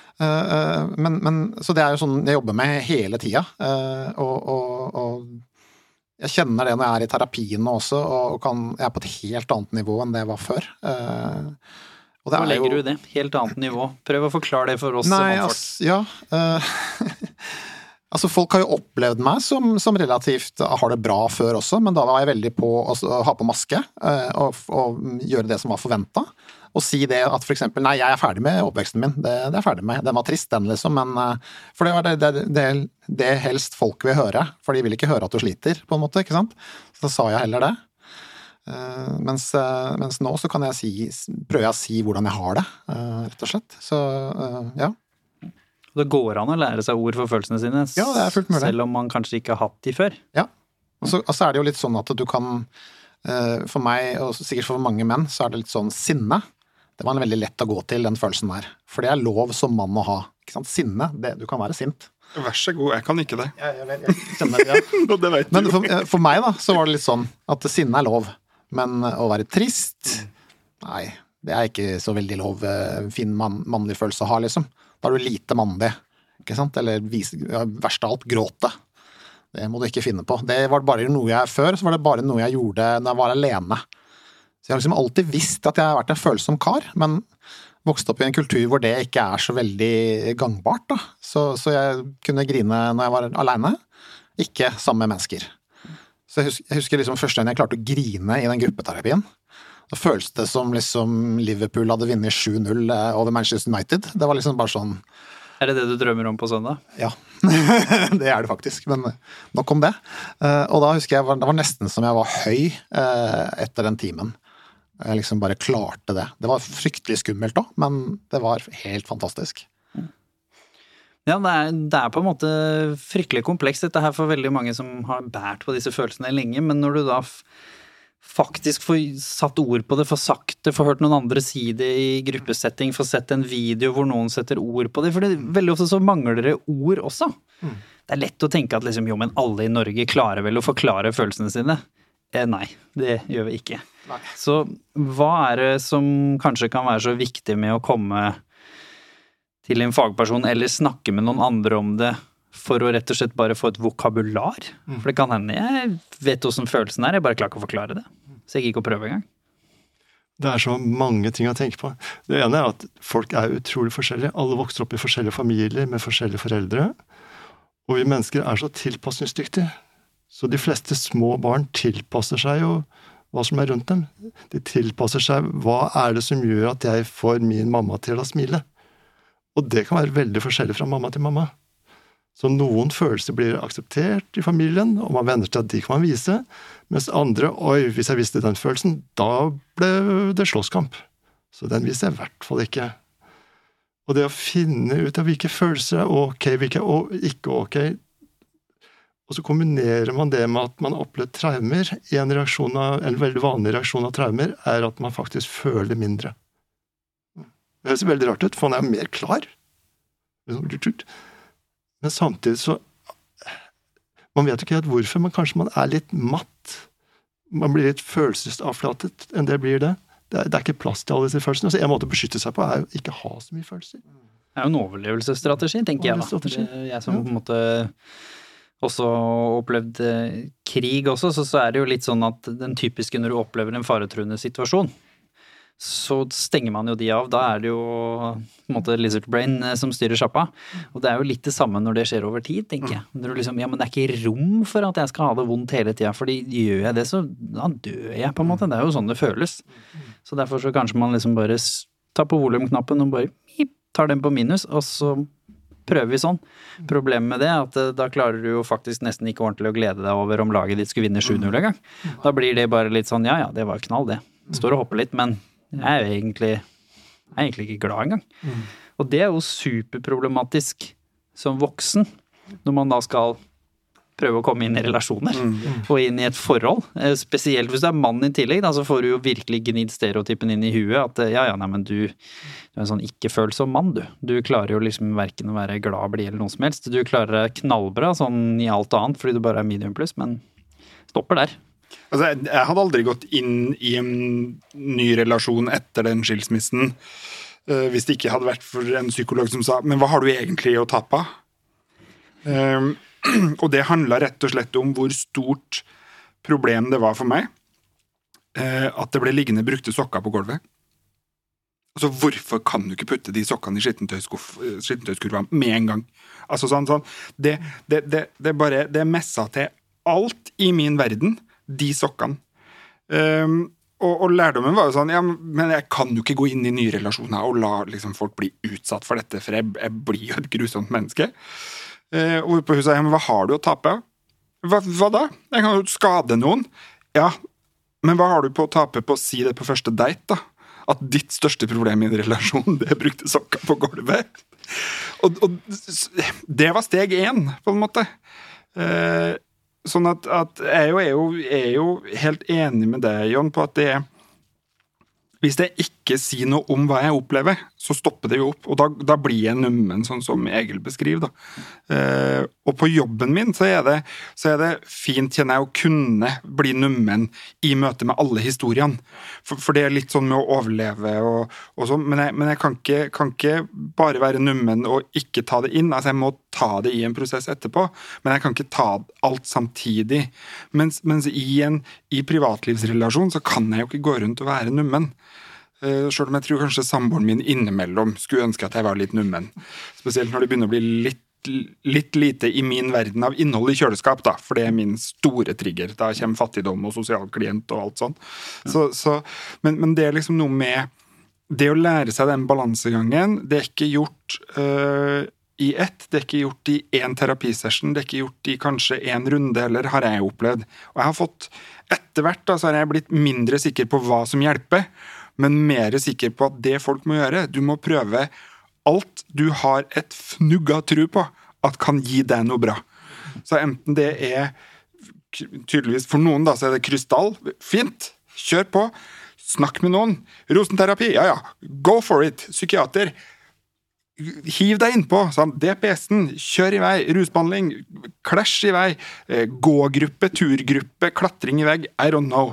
Så det er jo sånn jeg jobber med hele tida, og jeg kjenner det når jeg er i terapien også, og jeg er på et helt annet nivå enn det jeg var før. Hva legger du i det? Helt annet nivå? Prøv å forklare det for oss. Nei, ja. Altså, folk har jo opplevd meg som relativt har det bra før også, men da var jeg veldig på å ha på maske og gjøre det som var forventet. Og si det at for eksempel, nei, jeg ferdig med oppveksten min, det er jeg ferdig med. Den var trist, den liksom, men for det var det helst folk vil høre, for de vil ikke høre at du sliter, på en måte, ikke sant? Så da sa jeg heller det. Mens nå så kan prøver jeg å si hvordan jeg har det, rett og slett. Så, ja. Det går an å lære seg ord for følelsene sine, ja, det er fullt mulig. Selv om man kanskje ikke har hatt de før. Ja, og så er det jo litt sånn at du kan, for meg, og sikkert for mange menn, så er det litt sånn sinne. Det var veldig lett å gå til, den følelsen der. For det er lov som mann å ha. Ikke sant? Sinne, du kan være sint. Vær så god, jeg kan ikke det. Jeg kjenner det, ja. Det vet du. Men for meg da, så var det litt sånn at sinne er lov. Men å være trist, nei, det er ikke så veldig lov, fin mannlig følelse å ha, liksom. Da er du lite mannlig, ikke sant? Eller verst av alt, gråte. Det må du ikke finne på. Det var bare noe før, så var det bare noe jeg gjorde når jeg var alene. Så jeg har liksom alltid visst at jeg har vært en følsom kar, men vokste opp i en kultur hvor det ikke er så veldig gangbart da. Så jeg kunne grine når jeg var alene, ikke sammen med mennesker. Så jeg husker liksom første gang jeg klarte å grine i den gruppeterapien. Da føltes det som liksom Liverpool hadde vunnet 7-0 over Manchester United. Det var liksom bare sånn... Er det det du drømmer om på søndag? Ja, det er det faktisk, men nok om det. Og da husker jeg, det var nesten som jeg var høy etter den timen. Jeg liksom bare klarte det. Det var fryktelig skummelt da, men det var helt fantastisk. Ja, det er på en måte fryktelig komplekst dette her for veldig mange som har bært på disse følelsene lenge, men når du da faktisk får satt ord på det, får sagt det, får hørt noen andre si det i gruppesetting, får sett en video hvor noen setter ord på det, for veldig ofte så mangler det ord også. Det er lett å tenke at liksom, jo, men alle i Norge klarer vel å forklare følelsene sine. Nei, det gjør vi ikke. Nei. Så hva er det som kanskje kan være så viktig med å komme til en fagperson eller snakke med noen andre om det for å rett og slett bare få et vokabular? For det kan hende jeg vet hvordan følelsen er, jeg bare klarer ikke å forklare det. Så jeg gikk og prøve en gang. Det er så mange ting å tenke på. Det ene er at folk er utrolig forskjellige. Alle vokser opp i forskjellige familier med forskjellige foreldre. Og vi mennesker er så tilpasningsdyktige. Så de fleste små barn tilpasser seg jo hva som er rundt dem. De tilpasser seg hva er det som gjør at jeg får min mamma til å smile. Og det kan være veldig forskjellig fra mamma til mamma. Så noen følelser blir akseptert i familien, og man venner til at de kan man vise, mens andre, oi, hvis jeg visste den følelsen, da ble det slåsskamp. Så den viser jeg i hvert fall ikke. Og det å finne ut av hvilke følelser er ok, hvilke er ikke ok, og så kombinerer man det med at man opplever traumer. En veldig vanlig reaksjon av traumer er at man faktisk føler mindre. Det høres veldig rart ut, for man er mer klar. Men samtidig så man vet ikke helt hvorfor, men kanskje man er litt matt. Man blir litt følelsesavflatet enn det blir det. Det er ikke plass til alle disse følelsene. Så en måte å beskytte seg på er jo ikke ha så mye følelser. Det er jo en overlevelsesstrategi, tenker jeg da. Jeg som på en måte også opplevd krig også, så er det jo litt sånn at den typiske når du opplever en faretruende situasjon, så stenger man jo de av. Da er det jo på en måte lizard brain som styrer sjappa. Og det er jo litt det samme når det skjer over tid, tenker jeg. Når du liksom, ja, men det er ikke rom for at jeg skal ha det vondt hele tiden, fordi gjør jeg det, så da dør jeg på en måte. Det er jo sånn det føles. Så derfor så kanskje man liksom bare tar på volumknappen og bare tar den på minus, og så prøver vi sånn. Problemet med det er at da klarer du jo faktisk nesten ikke ordentlig å glede deg over om laget ditt skulle vinne 7-0 en gang. Da blir det bare litt sånn, ja, det var knall det. Står og hopper litt, men jeg er egentlig ikke glad engang. Og det er jo superproblematisk som voksen, når man da skal prøve å komme inn i relasjoner, og inn i et forhold. Spesielt hvis du er mann i tillegg, da, så får du jo virkelig gnidd stereotypen inn i huet, at nei, men du er en sånn ikke-følsom mann, du. Du klarer jo liksom hverken å være glad, blid eller noe som helst. Du klarer deg knallbra sånn i alt annet, fordi du bare er medium pluss, men stopper der. Altså, jeg hadde aldri gått inn i en ny relasjon etter den skilsmissen, hvis det ikke hadde vært for en psykolog som sa, men hva har du egentlig å tape? Og det handlet rett og slett om hvor stort problem det var for meg, at det ble liggende brukte sokker på gulvet. Altså, hvorfor kan du ikke putte de sokkene i skittentøyskurva med en gang? Altså sånn, det messa til alt i min verden, de sokkene. Og lærdommen var jo sånn, ja, men jeg kan jo ikke gå inn i nye relasjoner og la liksom, folk bli utsatt for dette, for jeg blir jo et grusomt menneske. Og på huset, ja, men hva har du å tape? Hva da? Jeg kan jo skade noen. Ja, men hva har du på å tape på å si det på første date, da? At ditt største problem i en relasjon, det brukte sokker på gulvet. Og det var steg 1, på en måte. Sånn at jeg er jo helt enig med deg, Jon, på at det hvis jeg ikke sier noe om hva jeg opplever, så stopper det jo opp, og da blir jeg nummen, sånn som Egil beskriver, da. Og på jobben min så er det fint, kjenner jeg, å kunne bli nummen i møte med alle historiene, for det er litt sånn med å overleve og sånn, men jeg kan ikke bare være nummen og ikke ta det inn, altså jeg må ta det i en prosess etterpå, men jeg kan ikke ta alt samtidig, mens i privatlivsrelasjon så kan jeg jo ikke gå rundt og være nummen. Selv om jeg tror kanskje samboeren min innimellom skulle ønske at jeg var litt nummen. Spesielt når det begynner å bli litt lite i min verden av innhold i kjøleskap, da, for det er min store trigger. Da kommer fattigdom og sosial klient og alt sånt. Men det er liksom noe med det å lære seg den balansegangen. Det er ikke gjort i ett, det er ikke gjort i en terapisession, det er ikke gjort i kanskje en runde, eller har jeg opplevd. Og jeg har fått, etter hvert da, så har jeg blitt mindre sikker på hva som hjelper, men mer sikker på at det folk må gjøre, du må prøve alt du har et fnugg av tro på at kan gi deg noe bra. Så enten det er tydeligvis for noen da, så er det krystall, fint, kjør på, snakk med noen, rosenterapi, ja, go for it, psykiater, hiv deg innpå, sånn, DPS-en, kjør i vei, rusbehandling, clash i vei, gågruppe, turgruppe, klatring i vegg, I don't know.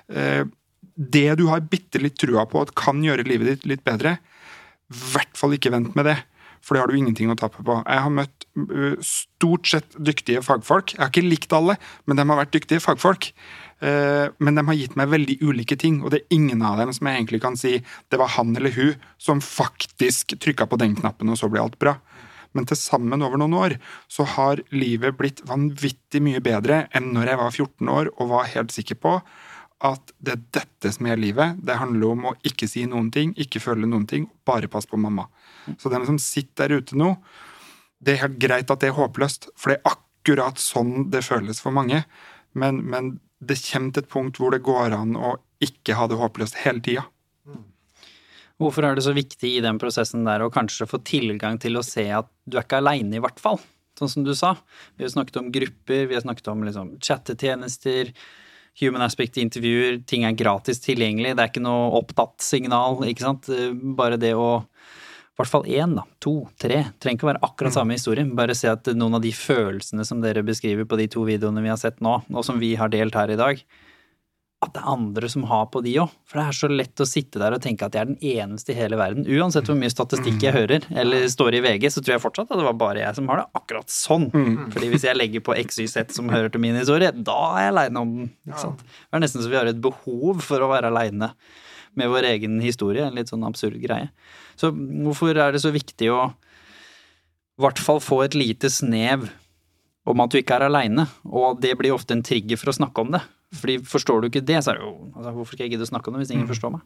Det du har bittelitt trua på at kan gjøre livet ditt litt bedre, i hvert fall ikke vent med det, for det har du ingenting å tape på. Jeg har møtt stort sett dyktige fagfolk. Jeg har ikke likt alle, men de har vært dyktige fagfolk. Men de har gitt meg veldig ulike ting, og det er ingen av dem som jeg egentlig kan si det var han eller hun som faktisk trykket på den knappen, og så ble alt bra. Men til sammen over noen år så har livet blitt vanvittig mye bedre enn når jeg var 14 år og var helt sikker på at det er dette som er livet. Det handler om å ikke si noen ting, ikke føle noen ting, bare passe på mamma. Så dem som sitter der ute nå, det er helt greit at det er håpløst, for det er akkurat sånn det føles for mange. Men det kommer til et punkt hvor det går an å ikke ha det håpløst hele tiden. Hvorfor er det så viktig i den prosessen der å kanskje få tilgang til å se at du er ikke alene i hvert fall, sånn som du sa? Vi har snakket om grupper, vi har snakket om liksom, chattetjenester, human aspect-intervjuer, ting er gratis tilgjengelig, det er ikke noe opptatt signal, ikke sant? Bare det å, i hvert fall 1 da, 2, 3, trenger ikke å være akkurat samme historie, bare se at noen av de følelsene som dere beskriver på de 2 videoene vi har sett nå, og som vi har delt her i dag, at det er andre som har på de også, for det er så lett å sitte der og tenke at jeg er den eneste i hele verden, uansett hvor mye statistikk jeg hører, eller står i VG, så tror jeg fortsatt at det var bare jeg som har det akkurat sånn, fordi hvis jeg legger på XYZ som hører til min historie, da er jeg alene om den, ikke sant? Det er nesten så vi har et behov for å være alene med vår egen historie, en litt sånn absurd greie. Så hvorfor er det så viktig å i hvert fall få et lite snev om at du ikke er alene, og det blir ofte en trigger for å snakke om det. Fordi forstår du ikke det, så er det jo, altså, hvorfor skal jeg gidde å snakke om det hvis ingen forstår meg?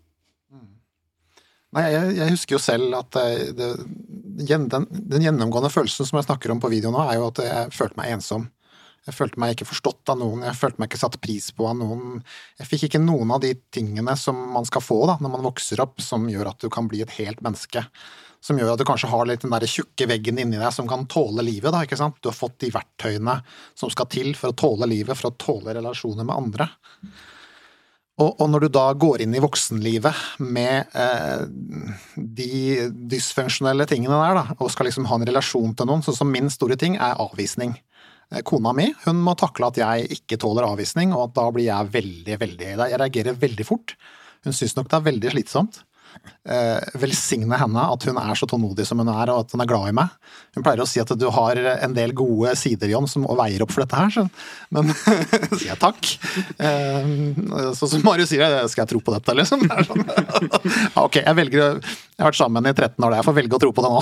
Nei, jeg husker jo selv at den gjennomgående følelsen som jeg snakker om på video nå, er jo at jeg følte meg ensom. Jeg følte meg ikke forstått av noen, jeg følte meg ikke satt pris på av noen. Jeg fikk ikke noen av de tingene som man skal få da, når man vokser opp, som gjør at du kan bli et helt menneske. Som gjør at du kanskje har litt den der tjukke veggen inni deg som kan tåle livet, da, ikke sant? Du har fått de verktøyene som skal til for å tåle livet, for å tåle relasjoner med andre. Og når du da går inn i voksenlivet med de dysfunksjonelle tingene der, da, og skal liksom ha en relasjon til noen, sånn som min store ting er avvisning. Kona mi, hun må takle at jeg ikke tåler avvisning, og at da blir jeg jeg reagerer veldig fort. Hun synes nok det er veldig slitsomt. velsigne henne at hun så tålmodig som hun og at hun glad i meg. Hun pleier å si at du har en del gode sider, John, som veier opp for dette her, så. Men sier jeg takk. Så som Marius sier, skal jeg tro på dette, liksom? Sånn. Ok, jeg har vært sammen med henne i 13 år, jeg får velge å tro på det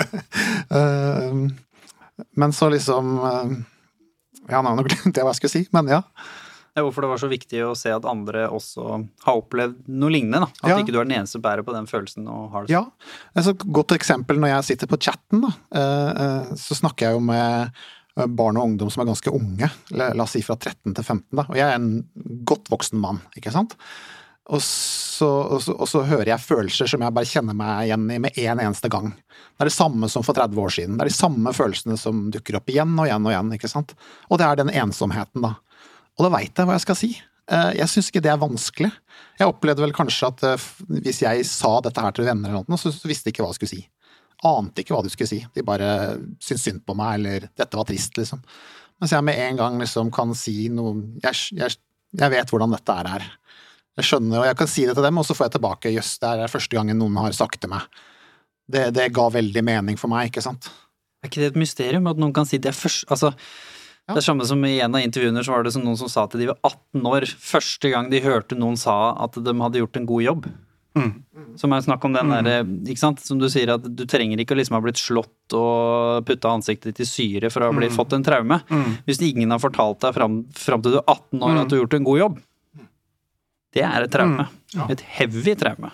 nå. Men så liksom, ja, nå glemte jeg hva jeg skulle si, men ja. Hvorfor det var så viktig å se at andre også har opplevd noe lignende, da. At ikke du den eneste bærer på den følelsen og har det sånn. Ja, et godt eksempel når jeg sitter på chatten, da, så snakker jeg jo med barn og ungdom som ganske unge, la oss si fra 13 til 15, da, og jeg en godt voksen mann, ikke sant? Og så hører jeg følelser som jeg bare kjenner meg igjen i med en eneste gang. Det det samme som for 30 år siden. Det de samme følelsene som dukker opp igjen og igjen og igjen, ikke sant? Og det den ensomheten, da. Og da vet jeg hva jeg skal si. Jeg synes ikke det vanskelig. Jeg opplevde vel kanskje at hvis jeg sa dette her til venner eller noe, så visste jeg ikke hva jeg skulle si. Ante ikke hva du skulle si. De bare syntes synd på meg, eller dette var trist, liksom. Mens jeg med en gang liksom kan si noe, jeg vet hvordan dette her. Jeg skjønner, og jeg kan si det til dem, og så får jeg tilbake, jøss, det første gangen noen har sagt til meg. Det ga veldig mening for meg, ikke sant? Ikke det et mysterium, at noen kan si det først, altså... Det samme som i en av intervjuene så var det som noen som sa at de var 18 år første gang de hørte noen sa at de hadde gjort en god jobb. Som snakk om den der, ikke sant? Som du sier at du trenger ikke å liksom ha blitt slått og putta ansiktet ditt i syre for å ha fått en traume. Hvis ingen har fortalt deg frem til du 18 år at du har gjort en god jobb. Det et traume. Et heavy traume.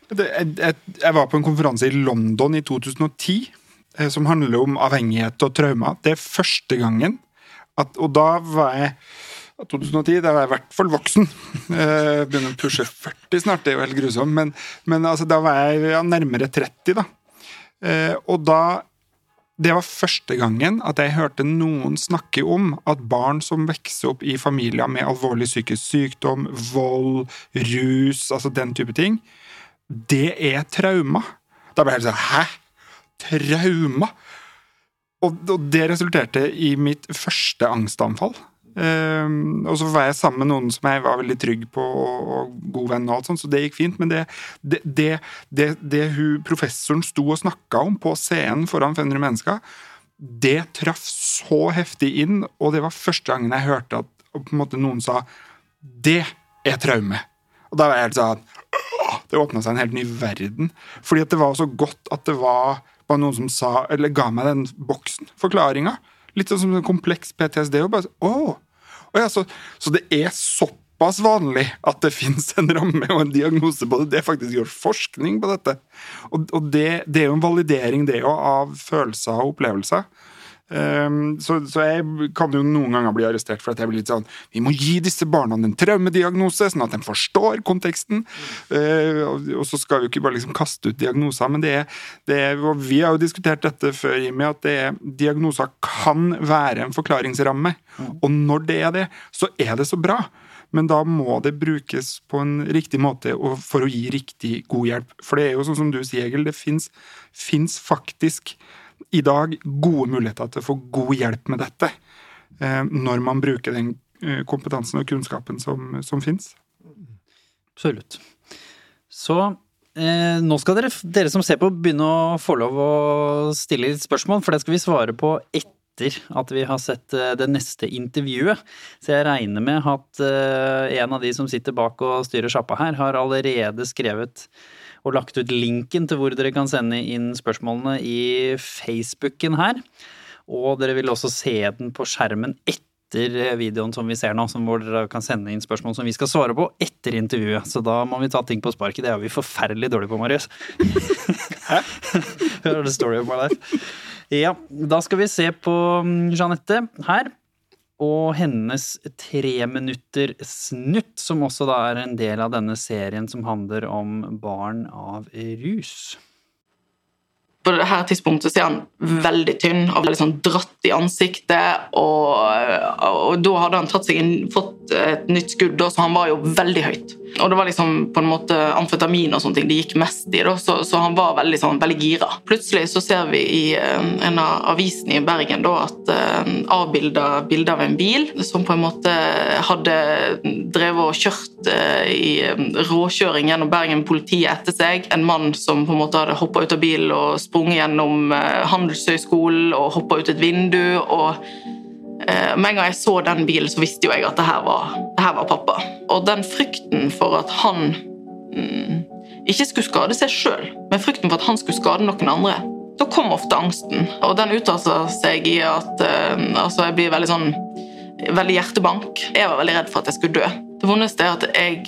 Jeg var på en konferanse i London i 2010 som handler om avhengighet og trauma. Det første gangen og da var jeg 2010, da var jeg i hvert fall voksen. Begynner å pushe 40 snart, det jo helt grusomt, men altså, da var jeg nærmere 30 da. Og da, det var første gangen at jeg hørte noen snakke om at barn som vokser opp i familier med alvorlig psykisk sykdom, vold, rus, altså den type ting, det trauma. Da ble jeg sånn, hæ? Trauma? Og det resulterte i mitt første angstanfall. Og så var jeg sammen med noen som jeg var veldig trygg på og god venn og alt sånt, så det gikk fint. Men det professoren sto og snakket om på scenen foran 500 mennesker, det traff så heftig inn, og det var første gangen jeg hørte at på en måte noen sa, det traume. Og da var jeg helt sånn, det åpnet seg en helt ny verden. Fordi at det var så godt at det var bare noen som sa, eller ga meg den boksen, forklaringen. Litt sånn som en kompleks PTSD, og bare ja, så det såpass vanlig at det finnes en ramme og en diagnose på det. Det faktisk gjør forskning på dette. Og det jo en validering det jo av følelser og opplevelser. Så jeg kan jo noen ganger bli arrestert for at jeg blir litt sånn, vi må gi disse barna en traumediagnose sånn at de forstår konteksten, og så skal vi jo ikke bare liksom kaste ut diagnoser, men og vi har jo diskutert dette før, Jimmy, at diagnoser kan være en forklaringsramme, og når det, så det så bra. Men da må det brukes på en riktig måte for å gi riktig god hjelp. For det jo sånn som du sier, Egil, det finnes faktisk i dag gode muligheter til å få god hjelp med dette når man bruker den kompetansen og kunnskapen som finnes. Absolutt. Så nå skal dere som ser på begynne å få lov å stille litt spørsmål, for det skal vi svare på etter at vi har sett det neste intervjuet. Så jeg regner med at en av de som sitter bak og styrer sjappa her har allerede skrevet og lagt ut linken til hvor dere kan sende inn spørsmålene i Facebooken her. Og dere vil også se den på skjermen etter videoen som vi ser nå, hvor dere kan sende inn spørsmål som vi skal svare på etter intervjuet. Så da må vi ta ting på sparket. Det vi forferdelig dårlig på, Marius. Hæ? Hør det story of my life. Ja, da skal vi se på Jeanette her. Og hennes 3 minutter snutt, som også da en del av denne serien som handler om barn av rus. På det her tidspunktet så han veldig tynn og veldig sånn dratt i ansiktet, og da hadde han fått et nytt skudd, så han var jo veldig høyt. Og det var liksom på en måte amfetamin og sånne ting det gikk mest i da, så han var veldig gira. Plutselig så ser vi i en av avisene i Bergen da, at avbildet bilde av en bil som på en måte hadde drevet og kjørt i råkjøring gjennom Bergen politiet etter seg. En mann som på en måte hadde hoppet ut av bilen og sprunget gjennom handelshøyskolen og hoppet ut et vindu og med en gang jeg så den bilen så visste jo jeg at det her var pappa. Og den frykten for at han ikke skulle skade seg selv, men frykten for at han skulle skade noen andre, da kom ofte angsten. Og den uttastet seg i at jeg blir veldig hjertebank. Jeg var veldig redd for at jeg skulle dø. Det vondeste at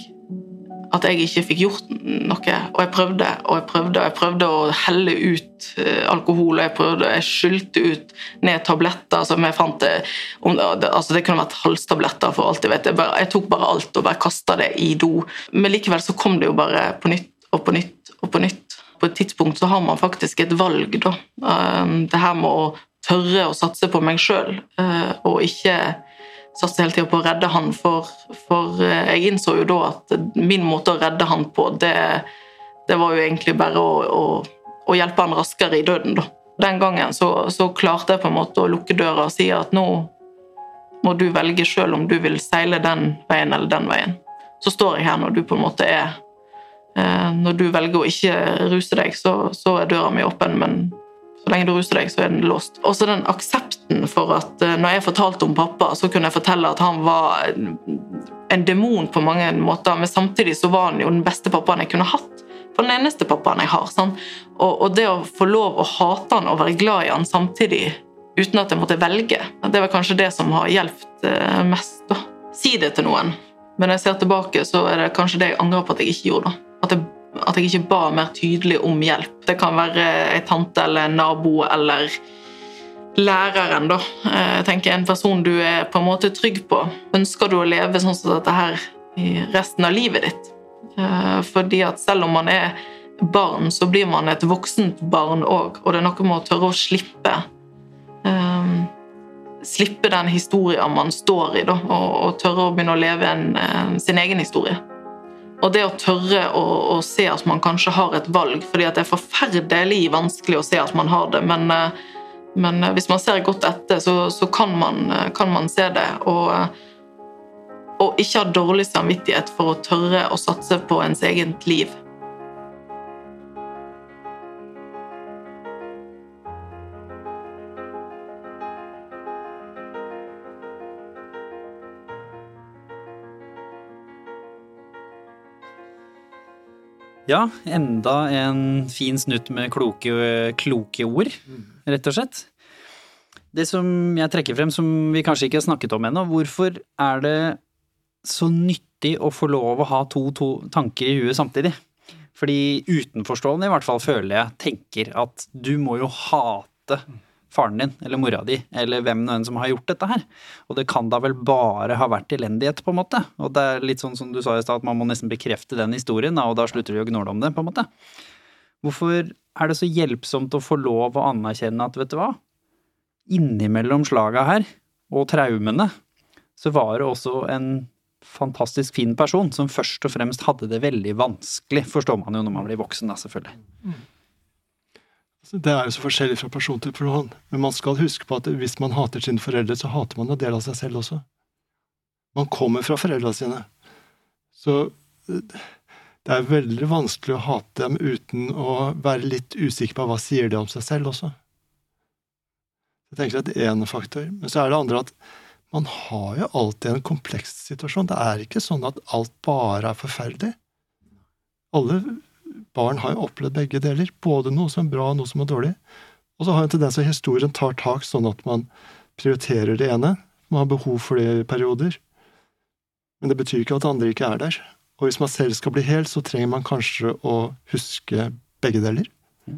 jeg ikke fikk gjort noe, og jeg prøvde å helle ut alkohol, og jeg skylte ut ned tabletter som jeg fant, det kunne vært halstabletter for alt jeg vet, jeg tok bare alt og bare kastet det i do, men likevel så kom det jo bare på nytt og på nytt og på nytt. På et tidspunkt så har man faktisk et valg da, det her med å tørre å satse på meg selv, og ikke satse hele tiden på å redde han, for jeg innså jo da at min måte å redde han på, det var jo egentlig bare å hjelpe han raskere i døden da. Den gangen så klarte jeg på en måte å lukke døra og si at nå må du velge selv om du vil seile den veien eller den veien. Så står jeg her når du på en måte når du velger å ikke ruse deg, så døra mi åpen, men så lenge du ruser deg, så den låst. Og så den aksepten for at når jeg fortalte om pappa, så kunne jeg fortelle at han var en demon på mange måter, men samtidig så var han jo den beste pappaen jeg kunne hatt. For den eneste pappaen jeg har. Sånn. Og det å få lov å hate han og være glad i han samtidig, uten at jeg måtte velge, det var kanskje det som har hjulpet mest. Da. Si det til noen. Men når jeg ser tilbake, så det kanskje det jeg angrer på at jeg ikke gjorde. At jeg ikke ba mer tydelig om hjelp. Det kan være en tante eller en nabo eller læreren da. Jeg tenker en person du på en måte trygg på. Ønsker du å leve sånn som dette her i resten av livet ditt? Fordi at selv om man barn, så blir man et voksent barn også. Og det noe med å tørre å slippe den historien man står i da, og tørre å begynne å leve sin egen historie. Og det å tørre å se at man kanskje har et valg, fordi at det forferdelig vanskelig å se at man har det, men hvis man ser godt etter, så kan man se det, og ikke ha dårlig samvittighet for å tørre å satse på ens eget liv. Ja, enda en fin snutt med kloke ord, rett og slett. Det som jeg trekker frem, som vi kanskje ikke har snakket om ennå, hvorfor det så nyttig å få lov å ha to tanker i huet samtidig? Fordi utenforstående i hvert fall føler jeg tenker at du må jo hate faren din, eller mora di, eller hvem noen som har gjort dette her. Og det kan da vel bare ha vært elendighet på en måte. Og det litt sånn som du sa i sted, at man må nesten bekrefte den historien, og da slutter de å gnåle om det på en måte. Hvorfor det så hjelpsomt å få lov å anerkjenne at, vet du hva, innimellom slaga her, og traumene, så var det også en fantastisk fin person, som først og fremst hadde det veldig vanskelig, forstår man jo når man blir voksen da, selvfølgelig. Det jo så forskjellig fra person til person, men man skal huske på at hvis man hater sine foreldre, så hater man en del av seg selv også. Man kommer fra foreldrene sine. Så det veldig vanskelig å hate dem uten å være litt usikker på hva sier de om seg selv også. Jeg tenker at det ene faktor, men så det andre at man har jo alltid en kompleks situasjon. Det ikke sånn at alt bare forferdelig. Alle barn har jo opplevd begge deler, både noe som bra og noe som dårlig. Og så har en tendens at historien tar tak sånn at man prioriterer det ene, man har behov for det i perioder. Men det betyr ikke at andre ikke der. Og hvis man selv skal bli hel, så trenger man kanskje å huske begge deler.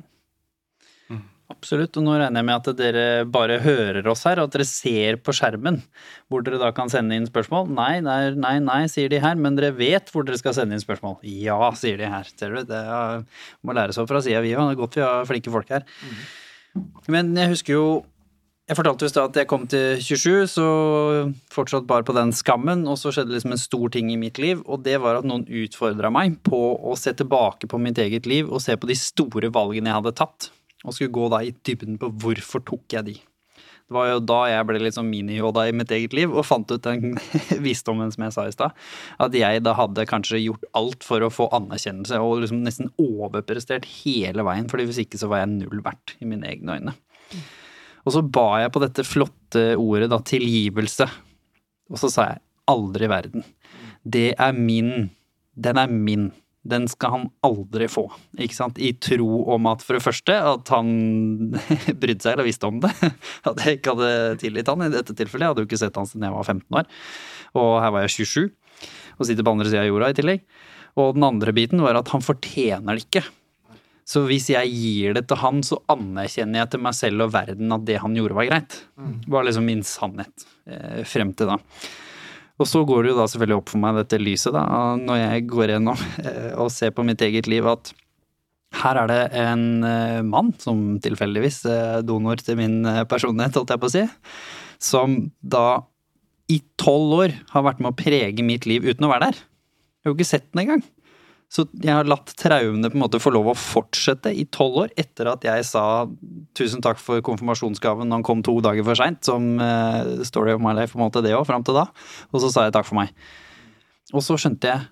Absolutt, og nå regner jeg med at dere bare hører oss her, og at dere ser på skjermen, hvor dere da kan sende inn spørsmål. Nei, sier de her, men dere vet hvor dere skal sende inn spørsmål. Ja, sier de her. Ser du, det må lære seg fra siden vi, og det godt vi har flinke folk her. Men jeg husker jo Jeg fortalte just at jeg kom til 27, så fortsatt bare på den skammen, og så skjedde liksom en stor ting i mitt liv, og det var at noen utfordret meg på å se tilbake på mitt eget liv og se på de store valgene jeg hadde tatt, og skulle gå da i dybden på hvorfor tok jeg de. Det var jo da jeg ble litt sånn mini-Yoda i mitt eget liv, og fant ut den visdommen som jeg sa i sted, at jeg da hadde kanskje gjort alt for å få anerkjennelse, og liksom nesten overprestert hele veien, fordi hvis ikke så var jeg null verdt i mine egne øyne. Og så ba jeg på dette flotte ordet da, tilgivelse. Og så sa jeg, aldri i verden. Det er min. Den er min. Den skal han aldri få. Ikke sant? I tro om at for det første, at han brydde seg eller visste om det. At jeg ikke hadde tilgitt han i dette tilfellet. Jeg hadde jo ikke sett han siden jeg var 15 år. Og her var jeg 27. Og sitter på andre siden av jorda i tillegg. Og den andre biten var at han fortjener det ikke. Så hvis jeg gir det til han, så anerkjenner jeg til meg selv og verden at det han gjorde var greit. Det var liksom min sannhet frem til da. Og så går det jo da selvfølgelig opp for meg dette lyset da, når jeg går gjennom og ser på mitt eget liv, at her er det en mann, som tilfeldigvis donor til min personlighet, holdt jeg på å si, som da i 12 år har vært med å prege mitt liv uten å være der. Jeg har jo ikke sett den engang. Så jeg har latt traumene på en måte få lov å fortsette i 12 år etter at jeg sa tusen takk for konfirmasjonsgaven når han kom 2 dager for sent, som story of my life på en måte det også, frem til da. Og så sa jeg takk for meg. Og så skjønte jeg,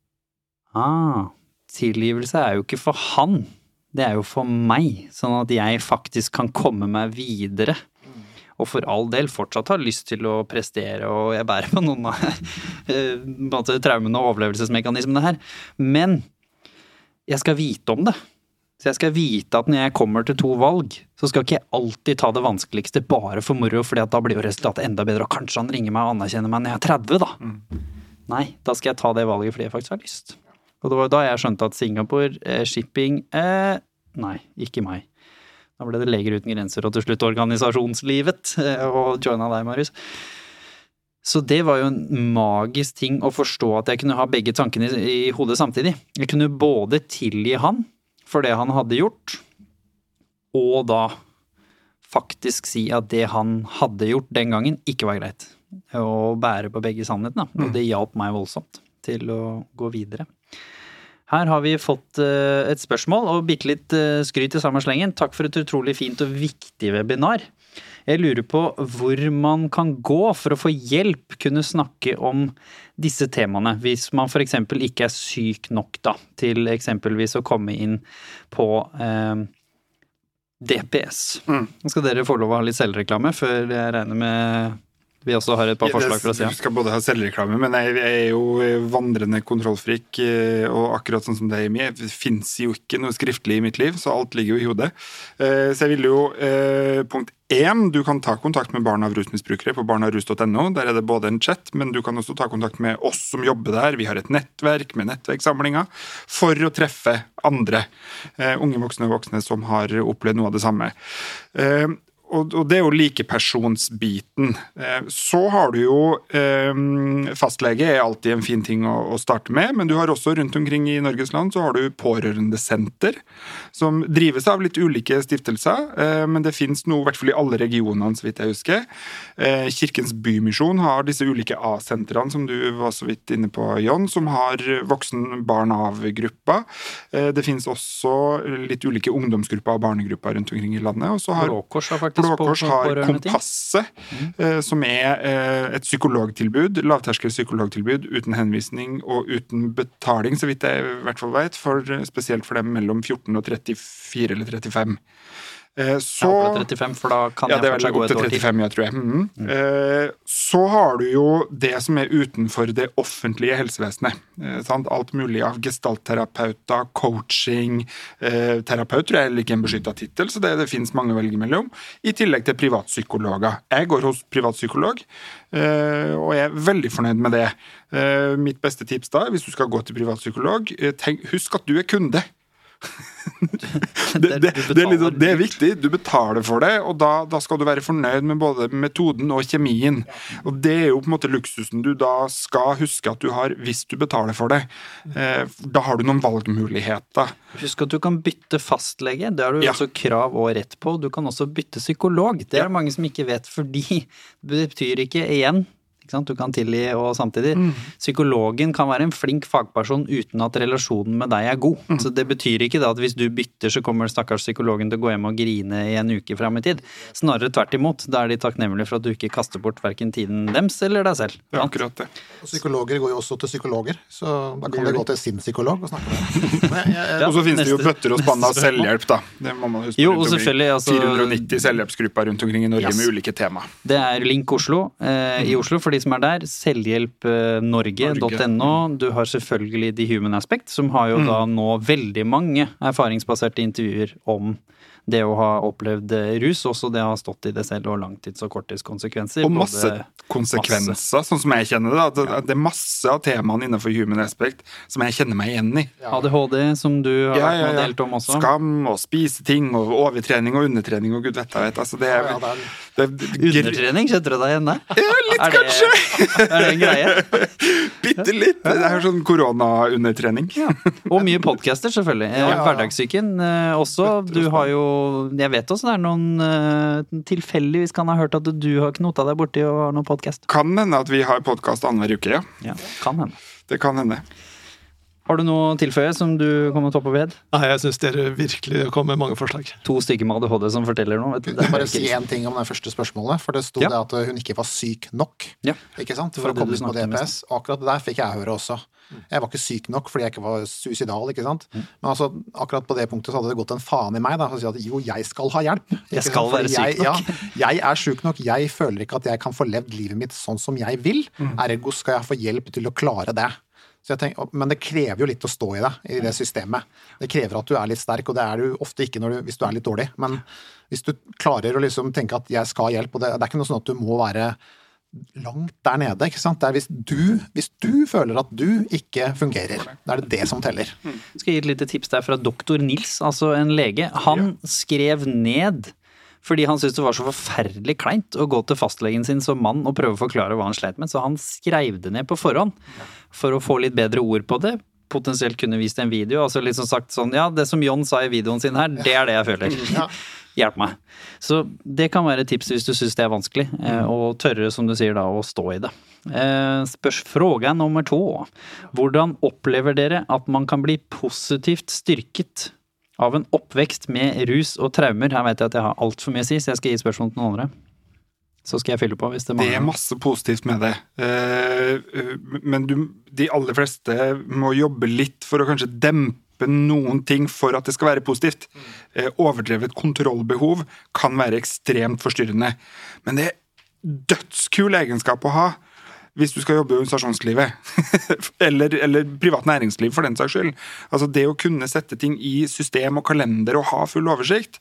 tilgivelse er jo ikke for han, det er jo for meg, sånn at jeg faktisk kan komme meg videre. Og for all del fortsatt har lyst til å prestere, og jeg bærer på noen av traumene og overlevelsesmekanismene her. Men jeg skal vite om det. Så jeg skal vite at når jeg kommer til 2 valg, så skal ikke jeg alltid ta det vanskeligste bare for moro, fordi at da blir jo resultatet enda bedre, og kanskje han ringer meg og anerkjenner meg når jeg er 30 da. Nei, da skal jeg ta det valget fordi jeg faktisk har lyst. Og det var da jeg skjønte at Singapore, shipping, nei, ikke meg. Da ble det Leger uten grenser og til slutt organisasjonslivet og joina deg, Marius. Så det var jo en magisk ting å forstå at jeg kunne ha begge tankene i hodet samtidig. Jeg kunne både tilgi han for det han hadde gjort, og da faktisk si at det han hadde gjort den gangen ikke var greit. Å bære på begge sannhetene, og det hjalp meg voldsomt til å gå videre. Her har vi fått et spørsmål og bitte litt skryt i samme slengen. Takk for et utrolig fint og viktig webinar. Jeg lurer på hvor man kan gå for å få hjelp kunne snakke om disse temaene, hvis man for eksempel ikke er syk nok da, til eksempelvis å komme inn på DPS. Nå skal dere få lov å ha litt selvreklame før jeg regner med... Vi også har et par forslag fra siden. Du skal både ha selvreklame, men jeg er jo vandrende kontrollfrik, og akkurat sånn som det er i meg, det finnes jo ikke noe skriftlig i mitt liv, så alt ligger jo i hodet. Så jeg vil jo, punkt 1, du kan ta kontakt med barn av rusmisbrukere på barnarus.no, der er det både en chat, men du kan også ta kontakt med oss som jobber der. Vi har et nettverk med nettverkssamlinger for å treffe andre unge voksne og voksne som har opplevd noe av det samme. Og det er jo likepersonsbiten. Så har du jo fastlege er alltid en fin ting å starte med, men du har også rundt omkring i Norges land så har du pårørendesenter som drives av litt ulike stiftelser, men det finnes noe i hvert fall i alle regionene, så vidt jeg husker. Kirkens Bymisjon har disse ulike A-sentrene som du var så vidt inne på, Jon, som har voksen-barn av grupper. Det finnes også litt ulike ungdomsgrupper og barnegrupper rundt omkring i landet, og så har Blå Kors har Kompasset, som er et psykologtilbud, lavterskel psykologtilbud, uten henvisning og uten betaling, så vidt jeg i hvert fall vet, spesielt for dem mellom 14 og 34 eller 35. Så, ja, opp til 35, for da kan jeg fortsatt gå et år til. 35, jeg tror jeg. Så har du jo det som er utenfor det offentlige helsevesenet. Alt mulig av gestaltterapeuter, coaching, terapeut tror jeg er ikke en beskyttet titel, så det finnes mange å velge mellom, i tillegg til privatpsykologer. Jeg går hos privatpsykolog, og jeg er veldig fornøyd med det. Mitt beste tips da, hvis du skal gå til privatpsykolog, husk at du er kunde. Det er viktig. Du betaler for det, og da skal du være fornøyd med både metoden og kjemien. Og det er jo på en måte luksusen du da skal huske at du har hvis du betaler for det. Da har du noen valgmuligheter. Husk at du kan bytte fastlege, det har du også krav og rett på. Du kan også bytte psykolog. Det er mange som ikke vet, fordi det betyr ikke igjen. Du kan tilgi og samtidig. Psykologen kan være en flink fagperson uten at relasjonen med deg er god. Så det betyr ikke da at hvis du bytter, så kommer stakkars psykologen til å gå hjem og grine i en uke frem i tid. Snarere tvert imot. Da er de takknemlige for at du ikke kaster bort hverken tiden dems eller deg selv. Ja, akkurat det. Og psykologer går jo også til psykologer, så da kan de gå til sin psykolog og snakke med dem. Og så finnes det jo bøtter og spann av selvhjelp, da. Det må man huske. Jo, og selvfølgelig. 490 selvhjelpsgrupper rundt omkring i Norge med ulike tema. Det er Link Oslo i Oslo, for de som er der, selvhjelpnorge.no. Du har selvfølgelig The Human Aspect, som har jo da nå veldig mange erfaringsbaserte intervjuer om det å ha opplevd rus, også det å ha stått i det selv, og langtids- og korttidskonsekvenser. Og masse konsekvenser, sånn som jeg kjenner det. Det er masse av temaene innenfor Human Aspect som jeg kjenner meg igjen i. ADHD, som du har vært med og delt om også. Skam og spise ting, og overtrening og undertrening, og gud vet jeg vet. Altså, det er undertrening, kjenner du deg igjen der? Ja, litt kanskje. Er det en greie? Bitte litt. Det er sånn korona-undertrening. Ja. Og mye podcaster, selvfølgelig. Hverdagssyken også. Du har jo, jeg vet også det er noen tilfeldigvis kan ha hørt at du har knota deg borti og har noen podcast. Kan hende at vi har podcast annenhver uke, ja. Ja, kan hende. Det kan hende. Har du noe tilføye som du kommer til å toppe ved? Nei, jeg synes dere virkelig kommer med mange forslag. 2 stykker med ADHD som forteller noe. Jeg vil bare si en ting om det første spørsmålet, for det stod det at hun ikke var syk nok, ikke sant, for å komme ut på DPS. Og akkurat det der fikk jeg høre også. Jeg var ikke syk nok fordi jeg ikke var suicidal, ikke sant? Men altså, akkurat på det punktet så hadde det gått en faen i meg da, for å si at jo, jeg skal ha hjelp. Jeg skal være syk nok. Ja, jeg er syk nok, jeg føler ikke at jeg kan få levd livet mitt sånn som jeg vil. Ergo skal jeg få hjelp til å klare det. Så jeg tenker, men det krever jo litt å stå i det, i det systemet. Det krever at du er litt sterk, og det er du ofte ikke hvis du er litt dårlig. Men hvis du klarer å liksom tenke at jeg skal ha hjelp, og det er ikke noe sånn at du må være langt der nede, ikke sant? Det er hvis du føler at du ikke fungerer, da er det som teller. Jeg skal gi et lite tips der fra doktor Nils, altså en lege. Han skrev ned, fordi han syntes det var så forferdelig kleint å gå til fastlegen sin som mann og prøve å forklare hva han sleit med, så han skrev det ned på forhånd for å få litt bedre ord på det. Potensielt kunne vist en video, altså litt som sagt sånn, ja, det som John sa i videoen sin her, det er det jeg føler. Hjelp meg. Så det kan være et tips hvis du synes det er vanskelig, og tørre, som du sier da, å stå i det. Fråga nummer 2. Hvordan opplever dere at man kan bli positivt styrket av en oppvekst med rus og traumer? Her vet jeg at jeg har alt for mye å si, så jeg skal gi spørsmål til noen andre. Så skal jeg fylle på hvis det mangler. Det er masse positivt med det. Men de aller fleste må jobbe litt for å kanskje dempe noen ting for at det skal være positivt. Overdrevet kontrollbehov kan være ekstremt forstyrrende. Men det er dødskul egenskap å ha hvis du skal jobbe i organisasjonslivet, eller privat næringsliv for den saks skyld. Altså det å kunne sette ting i system og kalender og ha full oversikt,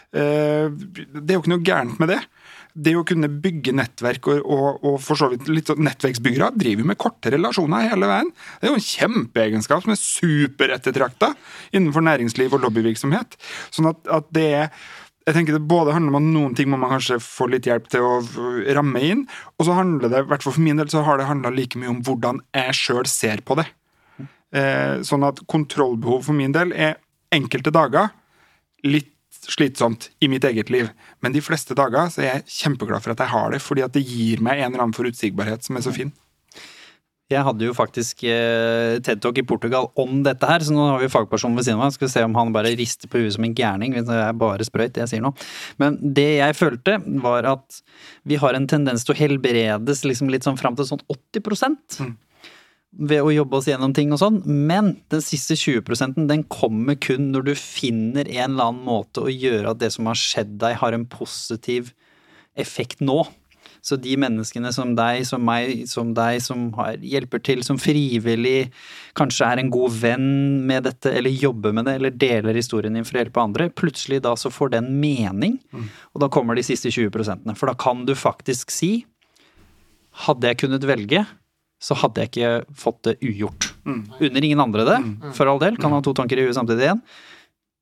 det er jo ikke noe gærent med det. Det å kunne bygge nettverk og for så vidt litt nettverksbyggere driver med korte relasjoner hele veien. Det er jo en kjempeegenskap som er superettertraktet innenfor næringsliv og lobbyvirksomhet. Sånn at det er, jeg tenker det både handler om at noen ting må man kanskje få litt hjelp til å ramme inn, og så handler det, i hvert fall for min del, så har det handlet like mye om hvordan jeg selv ser på det. Sånn at kontrollbehov for min del er enkelte dager litt slitsomt i mitt eget liv, men de fleste dager så er jeg kjempeglad for at jeg har det, fordi at det gir meg en eller annen forutsigbarhet som er så fin. Jeg hadde jo faktisk TED-talk i Portugal om dette her, så nå har vi fagpersonen ved siden av meg. Skal vi se om han bare rister på huet som en gærning, hvis det er bare sprøyt jeg sier nå. Men det jeg følte var at vi har en tendens til å helbredes liksom litt sånn frem til sånn 80%. Ved å jobbe oss gjennom ting og sånn, men den siste 20% den kommer kun når du finner en eller annen måte å gjøre at det som har skjedd deg har en positiv effekt nå. Så de menneskene som deg, som meg, som deg, som hjelper til, som frivillig, kanskje er en god venn med dette, eller jobber med det, eller deler historien din for å hjelpe andre, plutselig da så får den mening, og da kommer de siste 20%. For da kan du faktisk si, hadde jeg kunnet velge, så hadde jeg ikke fått det ugjort. Under ingen andre det, for all del, kan ha 2 tanker i huet samtidig igjen.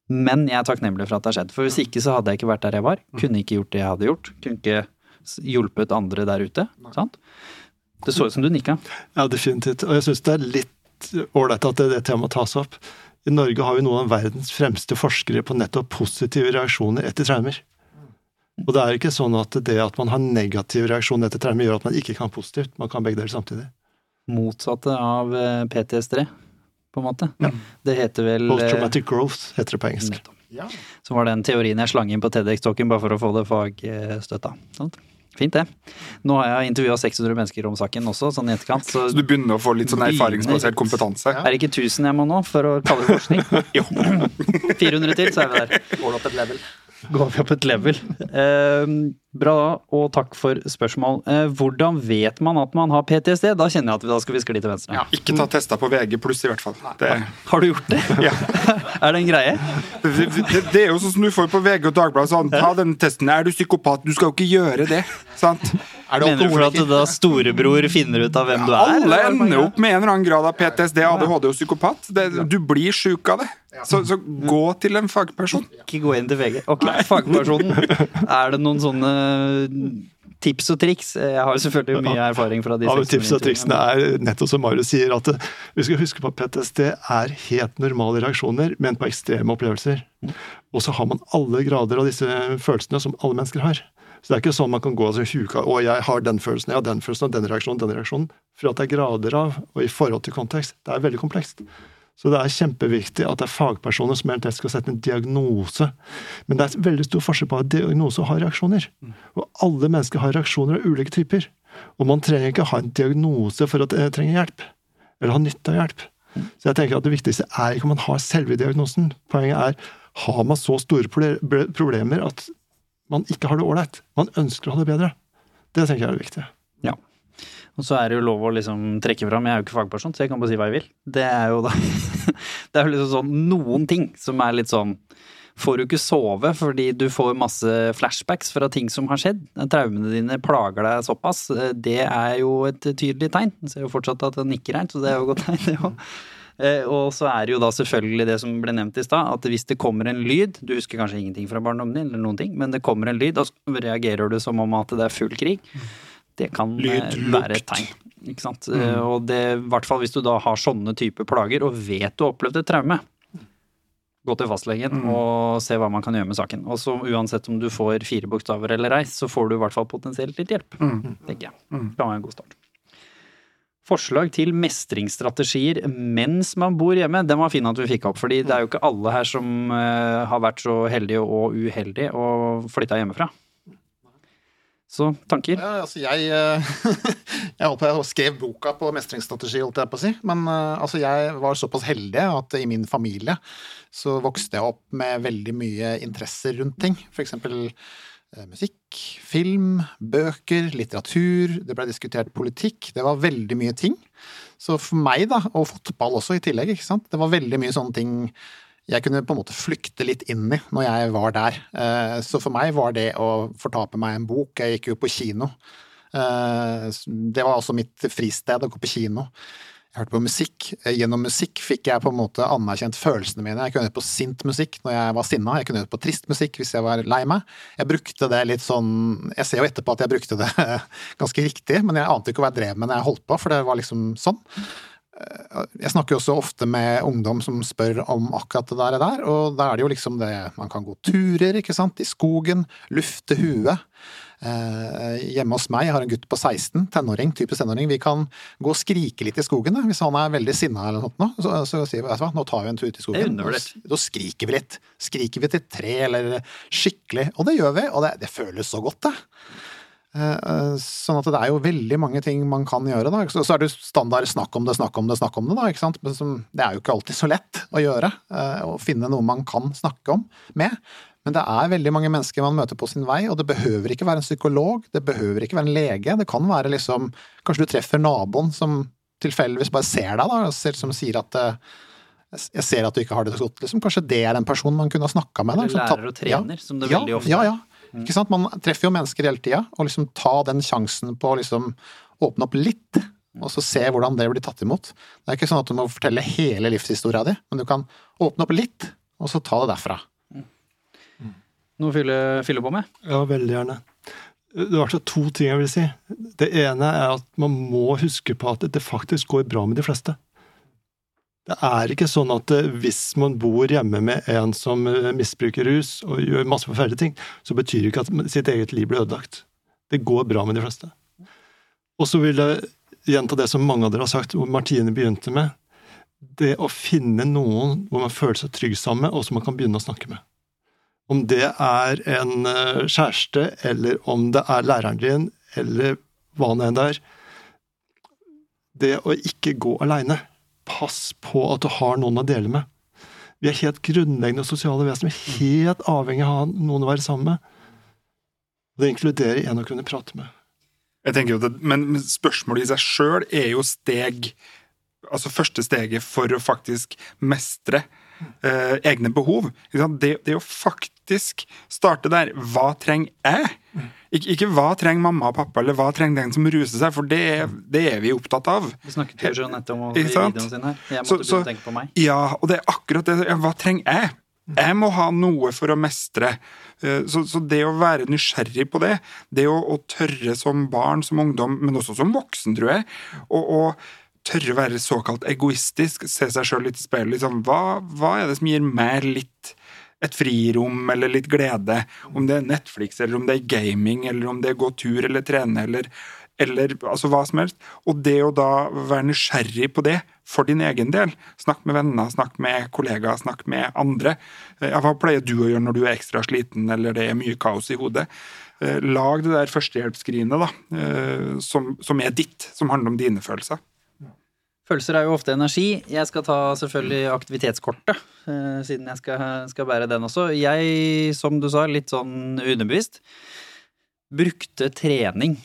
Men jeg takknemlig for at det har skjedd. For hvis ikke så hadde jeg ikke vært der jeg var. Kunne ikke gjort det jeg hadde gjort. Kunne ikke hjulpet andre der ute. Sant? Det så ut som du nikka. Ja, definitivt. Og jeg synes det litt ordentlig at det temaet tas opp. I Norge har vi noen av verdens fremste forskere på nettopp positive reaksjoner etter traumer. Og det ikke sånn at det at man har negativ reaksjon etter traumer gjør at man ikke kan positivt. Man kan begge deler samtidig. Motsatte av PTSD, på en måte. Ja. Det heter vel... Post-traumatic growth heter det på engelsk. Ja. Så var den teorien jeg slang inn på TEDx-talken bare for å få det fagstøtta. Sånn. Fint det. Nå har jeg intervjuet 600 mennesker om saken også, sånn i etterkant. Så du begynner å få litt sånn erfaringsbasert kompetanse? Ja. Det ikke 1000 jeg må nå for å kalle det forskning? Jo. 400 til, så vi der. Går opp et level. Går vi opp et level. Bra, og takk for spørsmål. Hvordan vet man at man har PTSD? Da kjenner jeg at da skal vi skli til venstre. Ja, ikke ta testa på VG+, i hvert fall. Har du gjort det? Ja. Det en greie? Det jo sånn som du får på VG og Dagbladet, sånn, ta den testen, du psykopat? Du skal jo ikke gjøre det, sant? Mener du for at da storebror finner ut av hvem du Alle ender opp med en eller annen grad av PTSD, ADHD og psykopat. Du blir syk av det. Så gå til en fagperson. Ikke gå inn til VG. Ok, fagpersonen. Det noen sånne tips og triks? Jeg har selvfølgelig mye erfaring fra de 6 tips og triksene nettopp som Marius sier, at vi skal huske på at PTSD helt normale reaksjoner, men på ekstreme opplevelser. Og så har man alle grader av disse følelsene som alle mennesker har. Så det ikke sånn man kan gå og huke, jeg har den følelsen, jeg har den følelsen, og den reaksjonen. For at det grader av, og i forhold til kontekst. Det veldig komplekst. Så det kjempeviktig at det fagpersoner som eventuelt skal sette en diagnose. Men det veldig stor forskjell på å ha diagnose og ha reaksjoner. Og alle mennesker har reaksjoner av ulike typer. Og man trenger ikke ha en diagnose for å trenge hjelp. Eller ha nytte av hjelp. Så jeg tenker at det viktigste ikke om man har selve diagnosen. Poenget har man så store problemer at man ikke har det ordentlig. Man ønsker å ha det bedre. Det tenker jeg det viktige. Ja. Og så det jo lov å liksom trekke fram, jeg jo ikke fagperson, så jeg kan bare si hva jeg vil. Det jo da, det jo liksom sånn, noen ting som litt sånn, får du ikke sove fordi du får masse flashbacks fra ting som har skjedd. Traumene dine plager deg såpass. Det jo et tydelig tegn. Jeg ser jo fortsatt at det nikker her, så det jo godt tegn det også. Og så det jo da selvfølgelig det som ble nevnt i sted, at hvis det kommer en lyd, du husker kanskje ingenting fra barndommen din eller noen ting, men det kommer en lyd, og så reagerer du som om at det full krig. Det kan være et tegn, ikke sant? Og det, i hvert fall hvis du da har sånne type plager, og vet du har opplevd et traume, gå til fastlegen og se hva man kan gjøre med saken. Og så uansett om du får 4 bokstaver eller ei, så får du i hvert fall potensielt litt hjelp, tenker jeg. Det var en god start. Forslag til mestringsstrategier mens man bor hjemme, den var fin at vi fikk opp, fordi det jo ikke alle her som har vært så heldige og uheldige og flyttet hjemmefra. Så, tanker? Ja, altså jeg holdt på å skrev boka på mestringsstrategi, holdt jeg på å si, men altså jeg var såpass heldig at i min familie så vokste jeg opp med veldig mye interesser rundt ting, for eksempel musikk, film, bøker, litteratur, det ble diskutert politikk, det var veldig mye ting. Så for meg da, og fotball også i tillegg, ikke sant? Det var veldig mye sånne ting jeg kunne på en måte flykte litt inn i når jeg var der. Så for meg var det å fortape meg en bok, jeg gikk jo på kino. Det var også mitt fristed å gå på kino. Jeg hørte på musikk. Gjennom musikk fikk jeg på en måte anerkjent følelsene mine. Jeg kunne høre på sint musikk når jeg var sinna. Jeg kunne høre på trist musikk hvis jeg var lei meg. Jeg brukte det litt sånn... Jeg ser jo etterpå at jeg brukte det ganske riktig, men jeg ante ikke hva jeg drev med når jeg holdt på, for det var liksom sånn. Jeg snakker jo også ofte med ungdom som spør om akkurat det der, og da det jo liksom det, man kan gå turer, ikke sant, i skogen, lufte huet. Hjemme hos meg, jeg har en gutt på 16, typisk tenåring, vi kan gå og skrike litt i skogen, hvis han veldig sinnet eller noe, så sier vi, vet du hva, nå tar vi en tur ut i skogen, da skriker vi litt, skriker vi til tre, eller skikkelig, og det gjør vi, og det føles så godt det. Sånn at det jo veldig mange ting man kan gjøre da, så det standard snakk om det da, ikke sant? Men det jo ikke alltid så lett å gjøre, å finne noe man kan snakke om med, men det veldig mange mennesker man møter på sin vei, og det behøver ikke være en psykolog, det behøver ikke være en lege, det kan være liksom, kanskje du treffer naboen som tilfeldigvis bare ser deg da, og som sier at jeg ser at du ikke har det så godt, liksom, kanskje det en person man kunne ha snakket med. Eller lærer og trener, som det veldig ofte Ja. Ikke sant? Man treffer jo mennesker hele tiden, og liksom ta den sjansen på å liksom åpne opp litt, og så se hvordan det blir tatt imot. Det ikke sånn at du må fortelle hele livshistorien din, men du kan åpne opp litt, og så ta det derfra. Noe å fylle på med? Ja, veldig gjerne. Det var så 2 ting jeg vil si. Det ene at man må huske på at det faktisk går bra med de fleste. Det ikke sånn at hvis man bor hjemme med en som misbruker rus og gjør masse forferdelige ting, så betyr det ikke at sitt eget liv blir ødelagt. Det går bra med de fleste. Og så vil jeg gjenta det som mange av dere har sagt, hvor Martine begynte med, det å finne noen hvor man føler seg trygg sammen med, og som man kan begynne å snakke med. Om det en kjæreste, eller om det læreren din, eller hva det enn det å ikke gå alene. Pass på at du har noen å dele med. Vi helt grunnleggende sosiale vesener, helt avhengig av å ha noen å være sammen med. Det inkluderer en å kunne prate med. Jeg tenker jo det, men spørsmålet i seg selv jo steg, altså første steget for å faktisk mestre egne behov. Det å faktisk starte der, hva trenger jeg? Ikke hva trenger mamma og pappa, eller hva trenger den som ruser seg, for det vi opptatt av. Vi snakket jo Jeanette om å gi videoen sin her. Jeg måtte begynne å tenke på meg. Ja, og det akkurat det. Hva trenger jeg? Jeg må ha noe for å mestre. Så det å være nysgjerrig på det å tørre som barn, som ungdom, men også som voksen, tror jeg, og tørre å være såkalt egoistisk, se seg selv litt i speilet, liksom, hva det som gir meg litt et frirom eller litt glede, om det Netflix, eller om det gaming, eller om det gå tur eller trene, eller altså hva som helst. Og det å da være nysgjerrig på det for din egen del. Snakk med venner, snakk med kollegaer, snakk med andre. Ja, hva pleier du å gjøre når du ekstra sliten, eller det mye kaos i hodet? Lag det der førstehjelpsskrinet da, som ditt, som handler om dine følelser. Følelser jo ofte energi. Jeg skal ta selvfølgelig aktivitetskortet, siden jeg skal bære den også. Jeg, som du sa, litt sånn underbevisst, brukte trening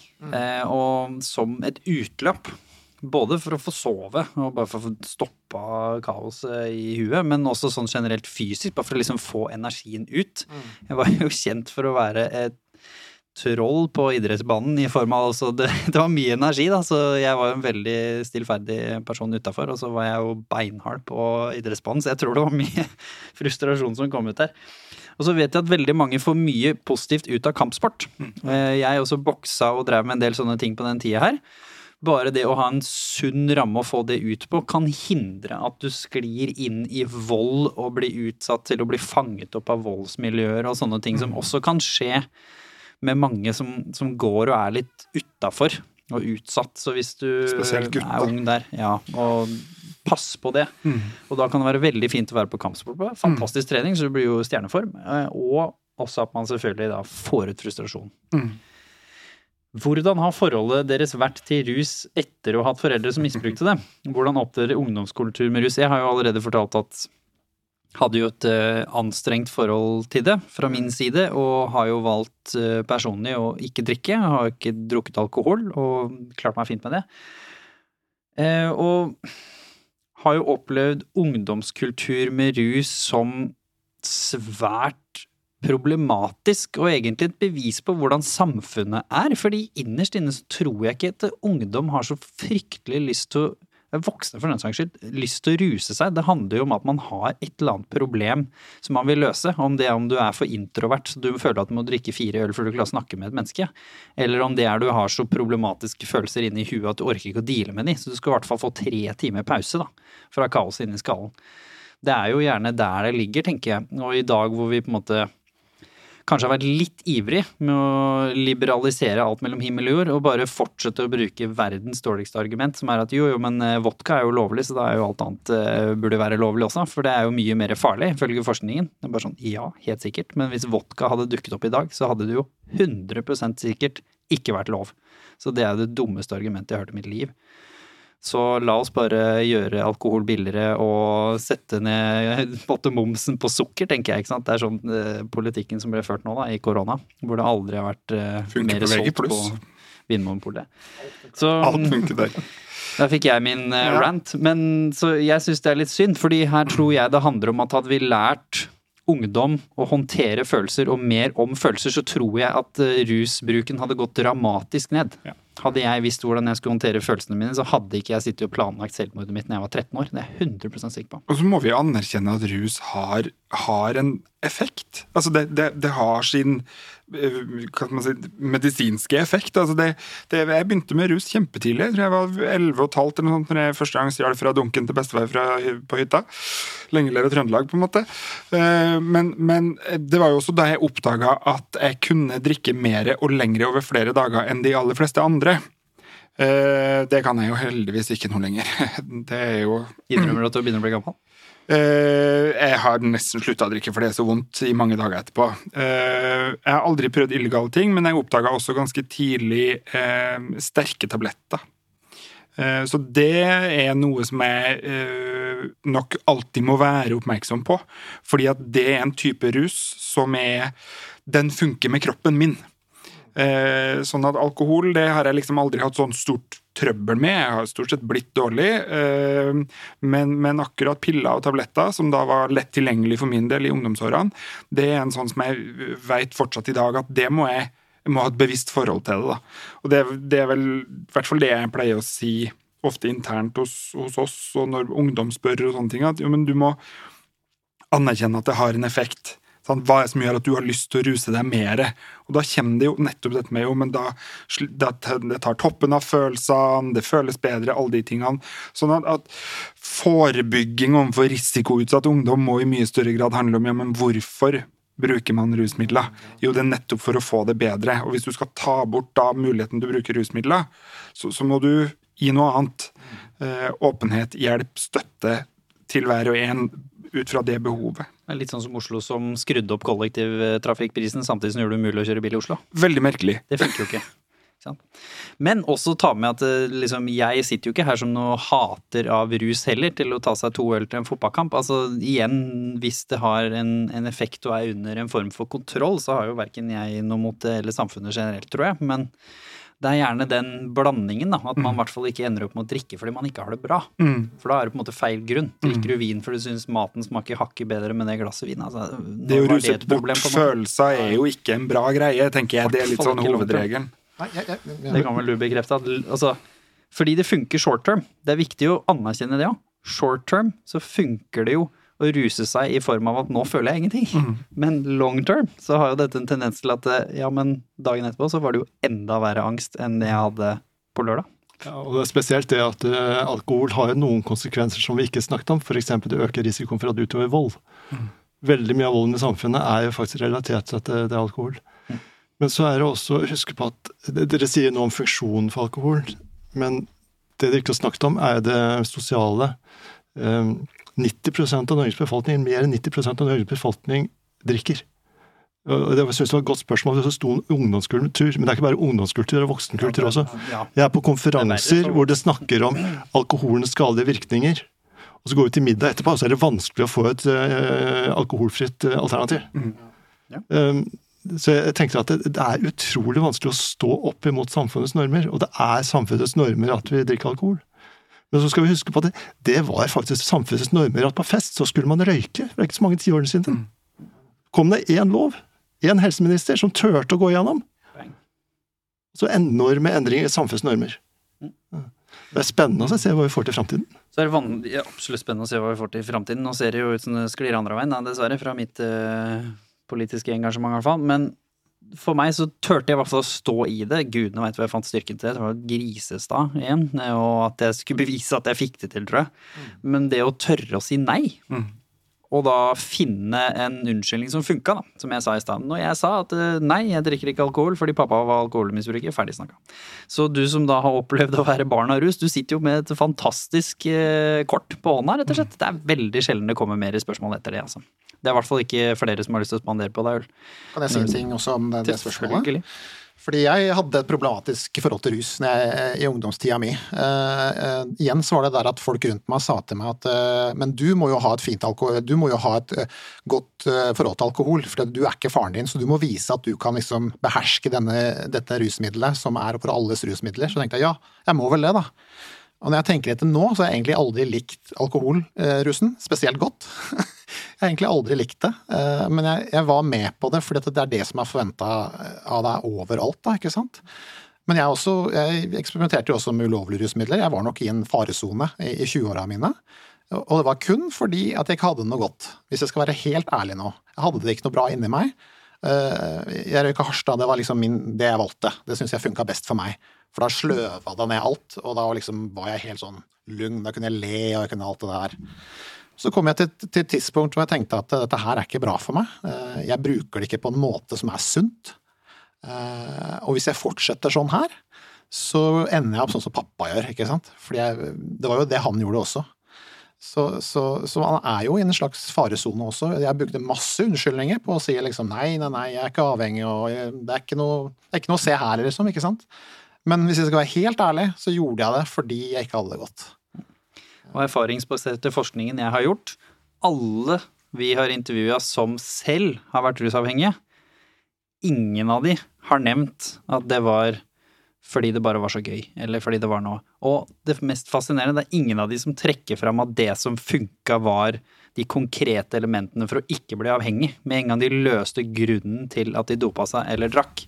og som et utløp. Både for å få sove, og bare for å få stoppa kaoset i huet, men også sånn generelt fysisk, bare for å liksom få energien ut. Jeg var jo kjent for å være et troll på idrettsbanen i form av altså det var mye energi da, så jeg var en veldig stillferdig person utenfor, og så var jeg jo beinhard på idrettsbanen, så jeg tror det var mye frustrasjon som kom ut der. Og så vet jeg at veldig mange får mye positivt ut av kampsport. Jeg også boksa og drev med en del sånne ting på den tida her. Bare det å ha en sunn ramme å få det ut på kan hindre at du sklir inn i vold og blir utsatt til å bli fanget opp av voldsmiljøer og sånne ting som også kan skje med mange som går og litt utenfor og utsatt. Så hvis du ung der, ja, og pass på det. Og da kan det være veldig fint å være på kampsport. Fantastisk trening, så det blir jo stjerneform. Og også at man selvfølgelig da får ut frustrasjon. Hvordan har forholdet deres vært til rus etter å ha hatt foreldre som misbrukte det? Hvordan opplever ungdomskultur med rus? Jeg har jo allerede fortalt at hadde jo et anstrengt forhold til det fra min side, og har jo valgt personlig å ikke drikke. Jeg har ikke drukket alkohol, og klart meg fint med det. Og har jo opplevd ungdomskultur med rus som svært problematisk, og egentlig et bevis på hvordan samfunnet fordi innerst inne så tror jeg ikke at ungdom har så fryktelig lyst til å voksne for den saks skyld, lyst til å ruse seg. Det handler jo om at man har et eller annet problem som man vil løse. Om det om du for introvert, så du føler at du må drikke 4 øl før du klarer å snakke med et menneske. Eller om det du har så problematiske følelser inne i huet at du orker ikke å deale med dem. Så du skal i hvert fall få 3 timer pause da, fra kaoset inn i skallen. Det jo gjerne der det ligger, tenker jeg. Og i dag hvor vi på en måte kanskje har vært litt ivrig med å liberalisere alt mellom himmel og jord, og bare fortsette å bruke verdens dårligste argument, som at jo, men vodka jo lovlig, så da jo alt annet burde være lovlig også, for det jo mye mer farlig, ifølge forskningen. Det bare sånn, ja, helt sikkert, men hvis vodka hadde dukket opp i dag, så hadde det jo 100% sikkert ikke vært lov. Så det det dummeste argumentet jeg har hørt i mitt liv. Så la oss bare gjøre alkohol billigere og sette ned momsen på sukker, tenker jeg, ikke sant? Det sånn politikken som ble ført nå da, i korona, hvor det aldri har vært mer solgt på Vinmonopolet. Så alt funker der. Da fikk jeg min rant, men så jeg synes det litt synd, fordi her tror jeg det handler om at hadde vi lært ungdom å håndtere følelser og mer om følelser, så tror jeg at rusbruken hadde gått dramatisk ned. Ja. Hadde jeg visst hvordan jeg skulle håndtere følelsene mine, så hadde ikke jeg sittet og planlagt selvmordet mitt når jeg var 13 år. Det er jeg 100% sikker på. Og så må vi anerkjenne at rus har en effekt. Altså det har sin hva skal man si, medisinske effekt. Altså jeg begynte med rus kjempetidlig. Jeg tror jeg var 11 og et halvt eller noe sånt når jeg første gang stjal fra dunken til bestefar på hytta. Lenge leve Trøndelag på en måte. Men det var jo også da jeg oppdaget at jeg kunne drikke mer og lengre over flere dager enn de aller fleste andre. Det kan jeg jo heldigvis ikke noe lenger. Det er jo... Innrømmer du at du begynner å bli gammel? Jeg har nesten sluttet å drikke for det er så vondt i mange dager etterpå. Jeg har aldri prøvd illegale ting, men jeg oppdaget også ganske tidlig sterke tabletter. Så det er noe som jeg nok alltid må være oppmerksom på, fordi at det er en type rus som den funker med kroppen min. Sånn at alkohol, det har jeg liksom aldri hatt sånn stort trøbbel med. Jeg har stort sett blitt dårlig, men akkurat piller og tabletter, som da var lett tilgjengelig for min del i ungdomsårene, det er en sånn som jeg vet fortsatt i dag at det må jeg må ha et bevisst forhold til det da. Og det er vel i hvert fall det jeg pleier å si ofte internt hos oss, og når ungdom spør og sånne ting, at jo, men du må anerkjenne at det har en effekt. Sånn, hva er det som gjør at du har lyst til å ruse deg mer? Og da kommer det jo nettopp dette med, men det tar toppen av følelsene, det føles bedre, alle de tingene. Sånn at forebygging overfor risikoutsatt ungdom må i mye større grad handle om, ja, men hvorfor bruker man rusmidler? Jo, det er nettopp for å få det bedre. Og hvis du skal ta bort da muligheten til å bruke rusmidler, så må du gi noe annet. Åpenhet, hjelp, støtte til hver og en ut fra det behovet. Det er litt sånn som Oslo som skrudde opp kollektivtrafikkprisen samtidig som gjorde det umulig å kjøre bil i Oslo. Veldig merkelig. Det funker jo ikke. Men også ta med at liksom, jeg sitter jo ikke her som noe hater av rus heller til å ta seg 2 øl til en fotballkamp. Altså igjen, hvis det har en effekt og er under en form for kontroll, så har jo hverken jeg noe mot det eller samfunnet generelt, tror jeg. Men det er gjerne den blandingen da, at man i hvert fall ikke ender opp med å drikke fordi man ikke har det bra. For da er det på en måte feil grunn. Drikker du vin fordi du synes maten smaker hakket bedre med det glasset vin? Altså, det å ruse bort følelser er jo ikke en bra greie, tenker jeg. Det er litt sånn hovedregelen. Det kan vel du bekrefte. Altså, fordi det funker short term. Det er viktig å anerkjenne det også. Short term så funker det jo å ruse seg i form av at nå føler jeg ingenting. Men long term så har jo dette en tendens til at ja, men dagen etterpå så var det jo enda verre angst enn det jeg hadde på lørdag. Ja, og det er spesielt det at alkohol har noen konsekvenser som vi ikke snakket om. For eksempel det øker risikoen for at det utøver vold. Veldig mye av volden i samfunnet er jo faktisk relatert til at det er alkohol. Men så er det også å huske på at dere sier noe om funksjonen for alkohol, men det dere ikke har snakket om er det sosiale. 90% av Norges befolkning, mer enn 90% av Norges befolkning drikker. Og det synes jeg var et godt spørsmål, det sto ungdomskultur, men det er ikke bare ungdomskultur, det er voksenkultur også. Jeg er på konferanser hvor det snakker om alkoholens skadelige virkninger, og så går vi til middag etterpå, og så er det vanskelig å få et alkoholfritt alternativ. Så jeg tenker at det er utrolig vanskelig å stå opp imot samfunnets normer, og det er samfunnets normer at vi drikker alkohol. Men så skal vi huske på at det var faktisk samfunnets normer at på fest så skulle man røyke. Det er ikke så mange 10 årene siden. Kom det en lov, en helseminister som tørte å gå igjennom. Så enorme endringer i samfunnets normer. Det er spennende å se hva vi får til fremtiden. Så er det absolutt spennende å se hva vi får til fremtiden. Nå ser det jo ut som det sklir andre veien, dessverre, fra mitt politiske engasjement i hvert fall. Men for meg så tørte jeg i hvert fall å stå i det. Gudene vet hva jeg fant styrken til. Det var grisestad igjen, og at jeg skulle bevise at jeg fikk det til, tror jeg. Men det å tørre å si nei, og da finne en unnskyldning som funket da, som jeg sa i stedet. Når jeg sa at nei, jeg drikker ikke alkohol fordi pappa var alkoholmisbruker, ferdig snakket. Så du som da har opplevd å være barn av rus, du sitter jo med et fantastisk kort på hånda, rett og slett. Det er veldig sjelden det kommer mer i spørsmål etter det, altså. Det er i hvert fall ikke flere som har lyst til å spandere på deg, Øl. Kan jeg si en ting også om det spørsmålet? Fordi jeg hadde et problematisk forhold til rus i ungdomstida mi. Igjen så var det der at folk rundt meg sa til meg at men du må jo ha et fint alkohol, du må jo ha et godt forhold til alkohol, for du er ikke faren din, så du må vise at du kan liksom beherske dette rusmiddelet som er for alles rusmidler. Så tenkte jeg, ja, jeg må vel det da. Og når jeg tenker etter nå, så har jeg egentlig aldri likt alkoholrusen, spesielt godt. Jeg har egentlig aldri likt det, men jeg var med på det, fordi det det som forventet av deg overalt, da, ikke sant? Men jeg eksperimenterte jo også med ulovlige rusmidler. Jeg var nok i en faresone i 20-årene mine. Og det var kun fordi at jeg ikke hadde noe godt. Hvis jeg skal være helt ærlig nå. Jeg hadde det ikke noe bra inni meg. Jeg røyka hasj da, det var liksom det jeg valgte. Det synes jeg funket best for meg. For da sløva det ned alt, og da var jeg helt sånn lugn. Da kunne jeg le, og jeg kunne alt det der. Så kom jeg til et tidspunkt hvor jeg tenkte at dette her ikke bra for meg. Jeg bruker det ikke på en måte som sunt. Og hvis jeg fortsetter sånn her, så ender jeg opp sånn som pappa gjør, ikke sant? Fordi det var jo det han gjorde også. Så han jo i en slags faresone også. Jeg brukte masse unnskyldninger på å si liksom, nei, jeg ikke avhengig, og det ikke noe å se her, liksom, ikke sant? Men hvis jeg skal være helt ærlig, så gjorde jeg det fordi jeg ikke hadde det godt. Og erfaringsbaserte forskningen jeg har gjort, alle vi har intervjuet som selv har vært rusavhengige, ingen av de har nevnt at det var fordi det bare var så gøy, eller fordi det var noe. Og det mest fascinerende, det ingen av de som trekker frem at det som funket var de konkrete elementene for å ikke bli avhengig, med en gang de løste grunnen til at de dopet seg eller drakk.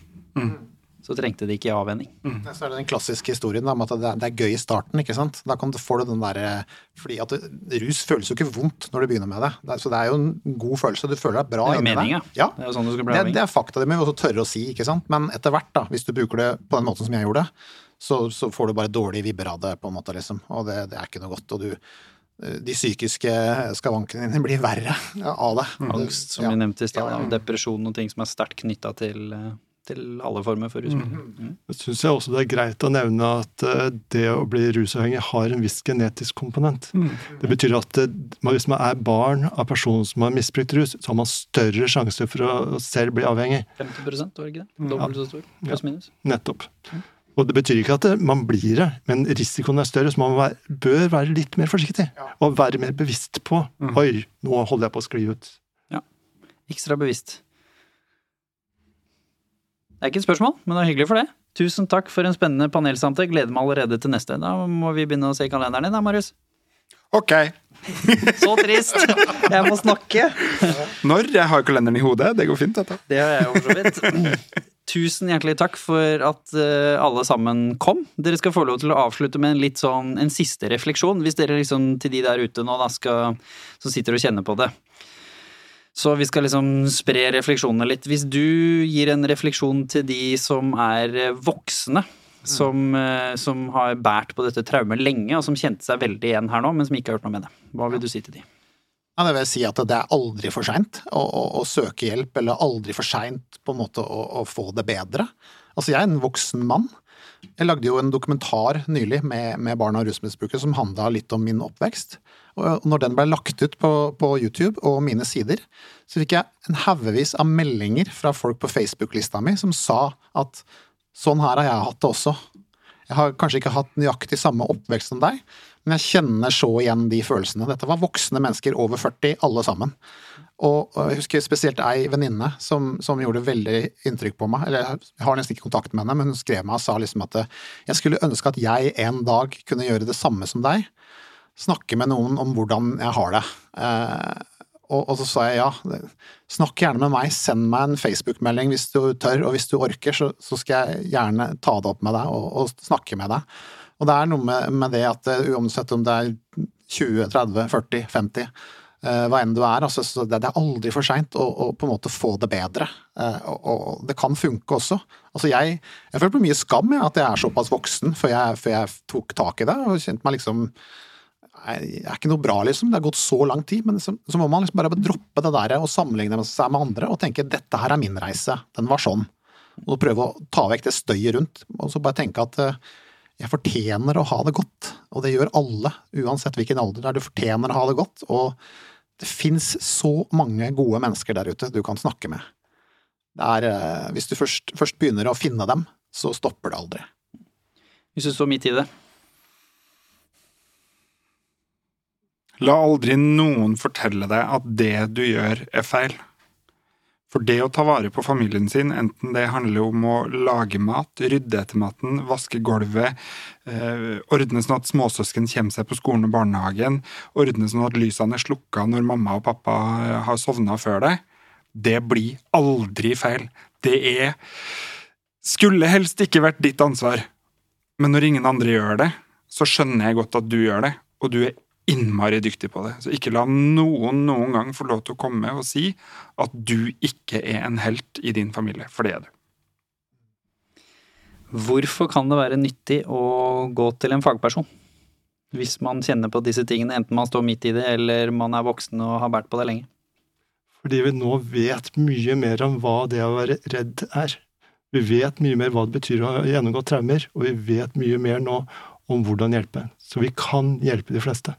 Så trengte de ikke avvenning. Så det den klassiske historien da, om at det gøy i starten, ikke sant? Da kan du få den der, fordi at rus føles jo ikke vondt når du begynner med det. Så det jo en god følelse, du føler deg bra inni deg. Ja, det jo sånn du skal bli avhengig. Det fakta det med å tørre å si, ikke sant? Men etter hvert da, hvis du bruker det på den måten som jeg gjorde, så får du bare dårlige vibber av det på en måte, liksom. Og det ikke noe godt, og de psykiske skavankene dine blir verre av det. Angst, som vi nevnte i stedet, og depresjon og ting som sterkt knyttet til alle former for rusmidler. Jeg synes også det greit å nevne at det å bli rusavhengig har en viss genetisk komponent. Det betyr at hvis man barn av personer som har misbrukt rus, så har man større sjanse for å selv bli avhengig. 50%, var ikke det? Dobbelt så stor, pluss minus. Nettopp. Og det betyr ikke at man blir det, men risikoen større, så man bør være litt mer forsiktig, og være mer bevisst på, oi, nå holder jeg på å skli ut. Ja, ekstra bevisst. Det ikke et spørsmål, men det hyggelig for det. Tusen takk for en spennende panelsamtale. Gleder meg allerede til neste. Da må vi begynne å se kalenderen din da, Marius. Ok. Så trist. Jeg må snakke. Når jeg har kalenderen i hodet, det går fint dette. Det har jeg jo for så vidt. Tusen hjertelig takk for at alle sammen kom. Dere skal få lov til å avslutte med en siste refleksjon, hvis dere liksom til de der ute nå da som sitter og kjenner på det. Så vi skal liksom spre refleksjonene litt. Hvis du gir en refleksjon til de som voksne, som har bært på dette traumet lenge, og som kjente seg veldig igjen her nå, men som ikke har gjort noe med det. Hva vil du si til de? Ja, det vil si at det aldri for sent å søke hjelp, eller aldri for sent på en måte å få det bedre. Altså, jeg en voksen mann. Jeg lagde jo en dokumentar nylig med barn av rusmisbrukere som handlet litt om min oppvekst. Og når den ble lagt ut på YouTube og mine sider, så fikk jeg en haugevis av meldinger fra folk på Facebook-lista mi som sa at sånn her har jeg hatt det også. Jeg har kanskje ikke hatt nøyaktig samme oppvekst som deg, men jeg kjenner så igjen de følelsene. Dette var voksne mennesker over 40, alle sammen. Og jeg husker spesielt ei venninne som gjorde veldig inntrykk på meg, eller jeg har nesten ikke kontakt med henne, men hun skrev meg og sa liksom at jeg skulle ønske at jeg en dag kunne gjøre det samme som deg, snakke med noen om hvordan jeg har det. Og så sa jeg ja, snakk gjerne med meg, send meg en Facebook-melding hvis du tør, og hvis du orker, så skal jeg gjerne ta det opp med deg og snakke med deg. Og det noe med det at uansett om det 20, 30, 40, 50, hva enn du altså, så det aldri for sent å på en måte få det bedre. Og det kan funke også. Altså jeg føler på mye skam at jeg såpass voksen før jeg tok tak i det, og kjente meg liksom jeg ikke noe bra liksom, det har gått så lang tid, men så må man liksom bare droppe det der og sammenligne seg med andre og tenke, dette her min reise, den var sånn. Og prøve å ta vekk det støyet rundt, og så bare tenke at jeg fortjener å ha det godt, og det gjør alle, uansett hvilken alder der du fortjener å ha det godt, og det finnes så mange gode mennesker der ute du kan snakke med. Det hvis du først begynner å finne dem, så stopper det aldri. Hvis du står midt i det? La aldri noen fortelle deg at det du gjør feil. For det å ta vare på familien sin, enten det handler om å lage mat, rydde etter maten, vaske gulvet, ordne sånn at småsøsken kommer seg på skolen og barnehagen, ordne sånn at lysene slukka når mamma og pappa har sovnet før det blir aldri feil. Det skulle helst ikke vært ditt ansvar, men når ingen andre gjør det, så skjønner jeg godt at du gjør det, og du innmari dyktig på det. Så ikke la noen gang få lov til å komme og si at du ikke en helt i din familie, for det du. Hvorfor kan det være nyttig å gå til en fagperson? Hvis man kjenner på disse tingene, enten man står midt i det, eller man voksen og har vært på det lenge. Fordi vi nå vet mye mer om hva det å være redd Vi vet mye mer hva det betyr å gjennomgå traumer, og vi vet mye mer nå om hvordan hjelpe. Så vi kan hjelpe de fleste.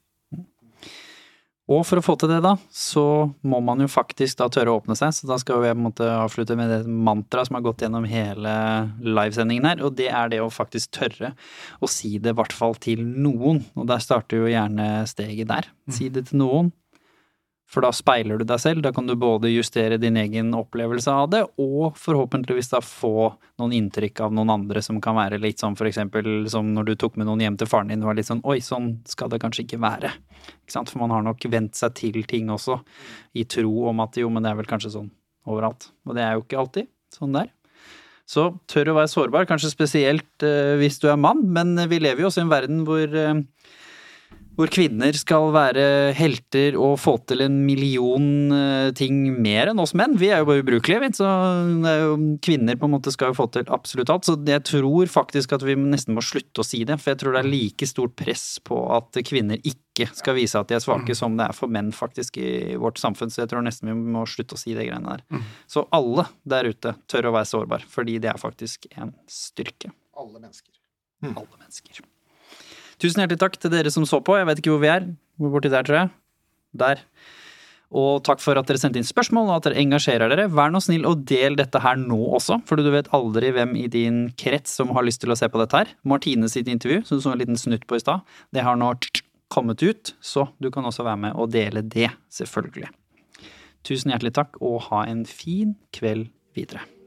Og for å få til det da, så må man jo faktisk da tørre å åpne seg, så da skal vi på en måte avslutte med det mantra som har gått gjennom hele livesendingen her, og det det å faktisk tørre å si det i hvert fall til noen, og der starter jo gjerne steget der. Si det til noen, for da speiler du deg selv, da kan du både justere din egen opplevelse av det, og forhåpentligvis da få noen inntrykk av noen andre som kan være litt sånn, for eksempel som når du tok med noen hjem til faren din, det var litt sånn, oi, sånn skal det kanskje ikke være. Ikke sant? For man har nok vent seg til ting også, i tro om at jo, men det vel kanskje sånn overalt. Og det jo ikke alltid sånn der. Så tør å være sårbar, kanskje spesielt hvis du mann, men vi lever jo også i en verden hvor kvinner skal være helter og få til 1 million ting mer enn oss menn. Vi jo bare ubrukelige, så kvinner på en måte skal jo få til absolutt alt. Så jeg tror faktisk at vi nesten må slutte å si det, for jeg tror det like stort press på at kvinner ikke skal vise at de svake som det for menn faktisk i vårt samfunn. Så jeg tror nesten vi må slutte å si det greiene der. Så alle der ute tør å være sårbar, fordi det faktisk en styrke. Alle mennesker. Alle mennesker. Tusen hjertelig takk til dere som så på. Jeg vet ikke hvor vi Hvor borti der, tror jeg. Der. Og takk for at dere sendte inn spørsmål, og at dere engasjerer dere. Vær nå snill og del dette her nå også, for du vet aldri hvem i din krets som har lyst til å se på dette her. Martine sitt intervju, som du så en liten snutt på i stad, det har nå kommet ut, så du kan også være med og dele det, selvfølgelig. Tusen hjertelig takk, og ha en fin kveld videre.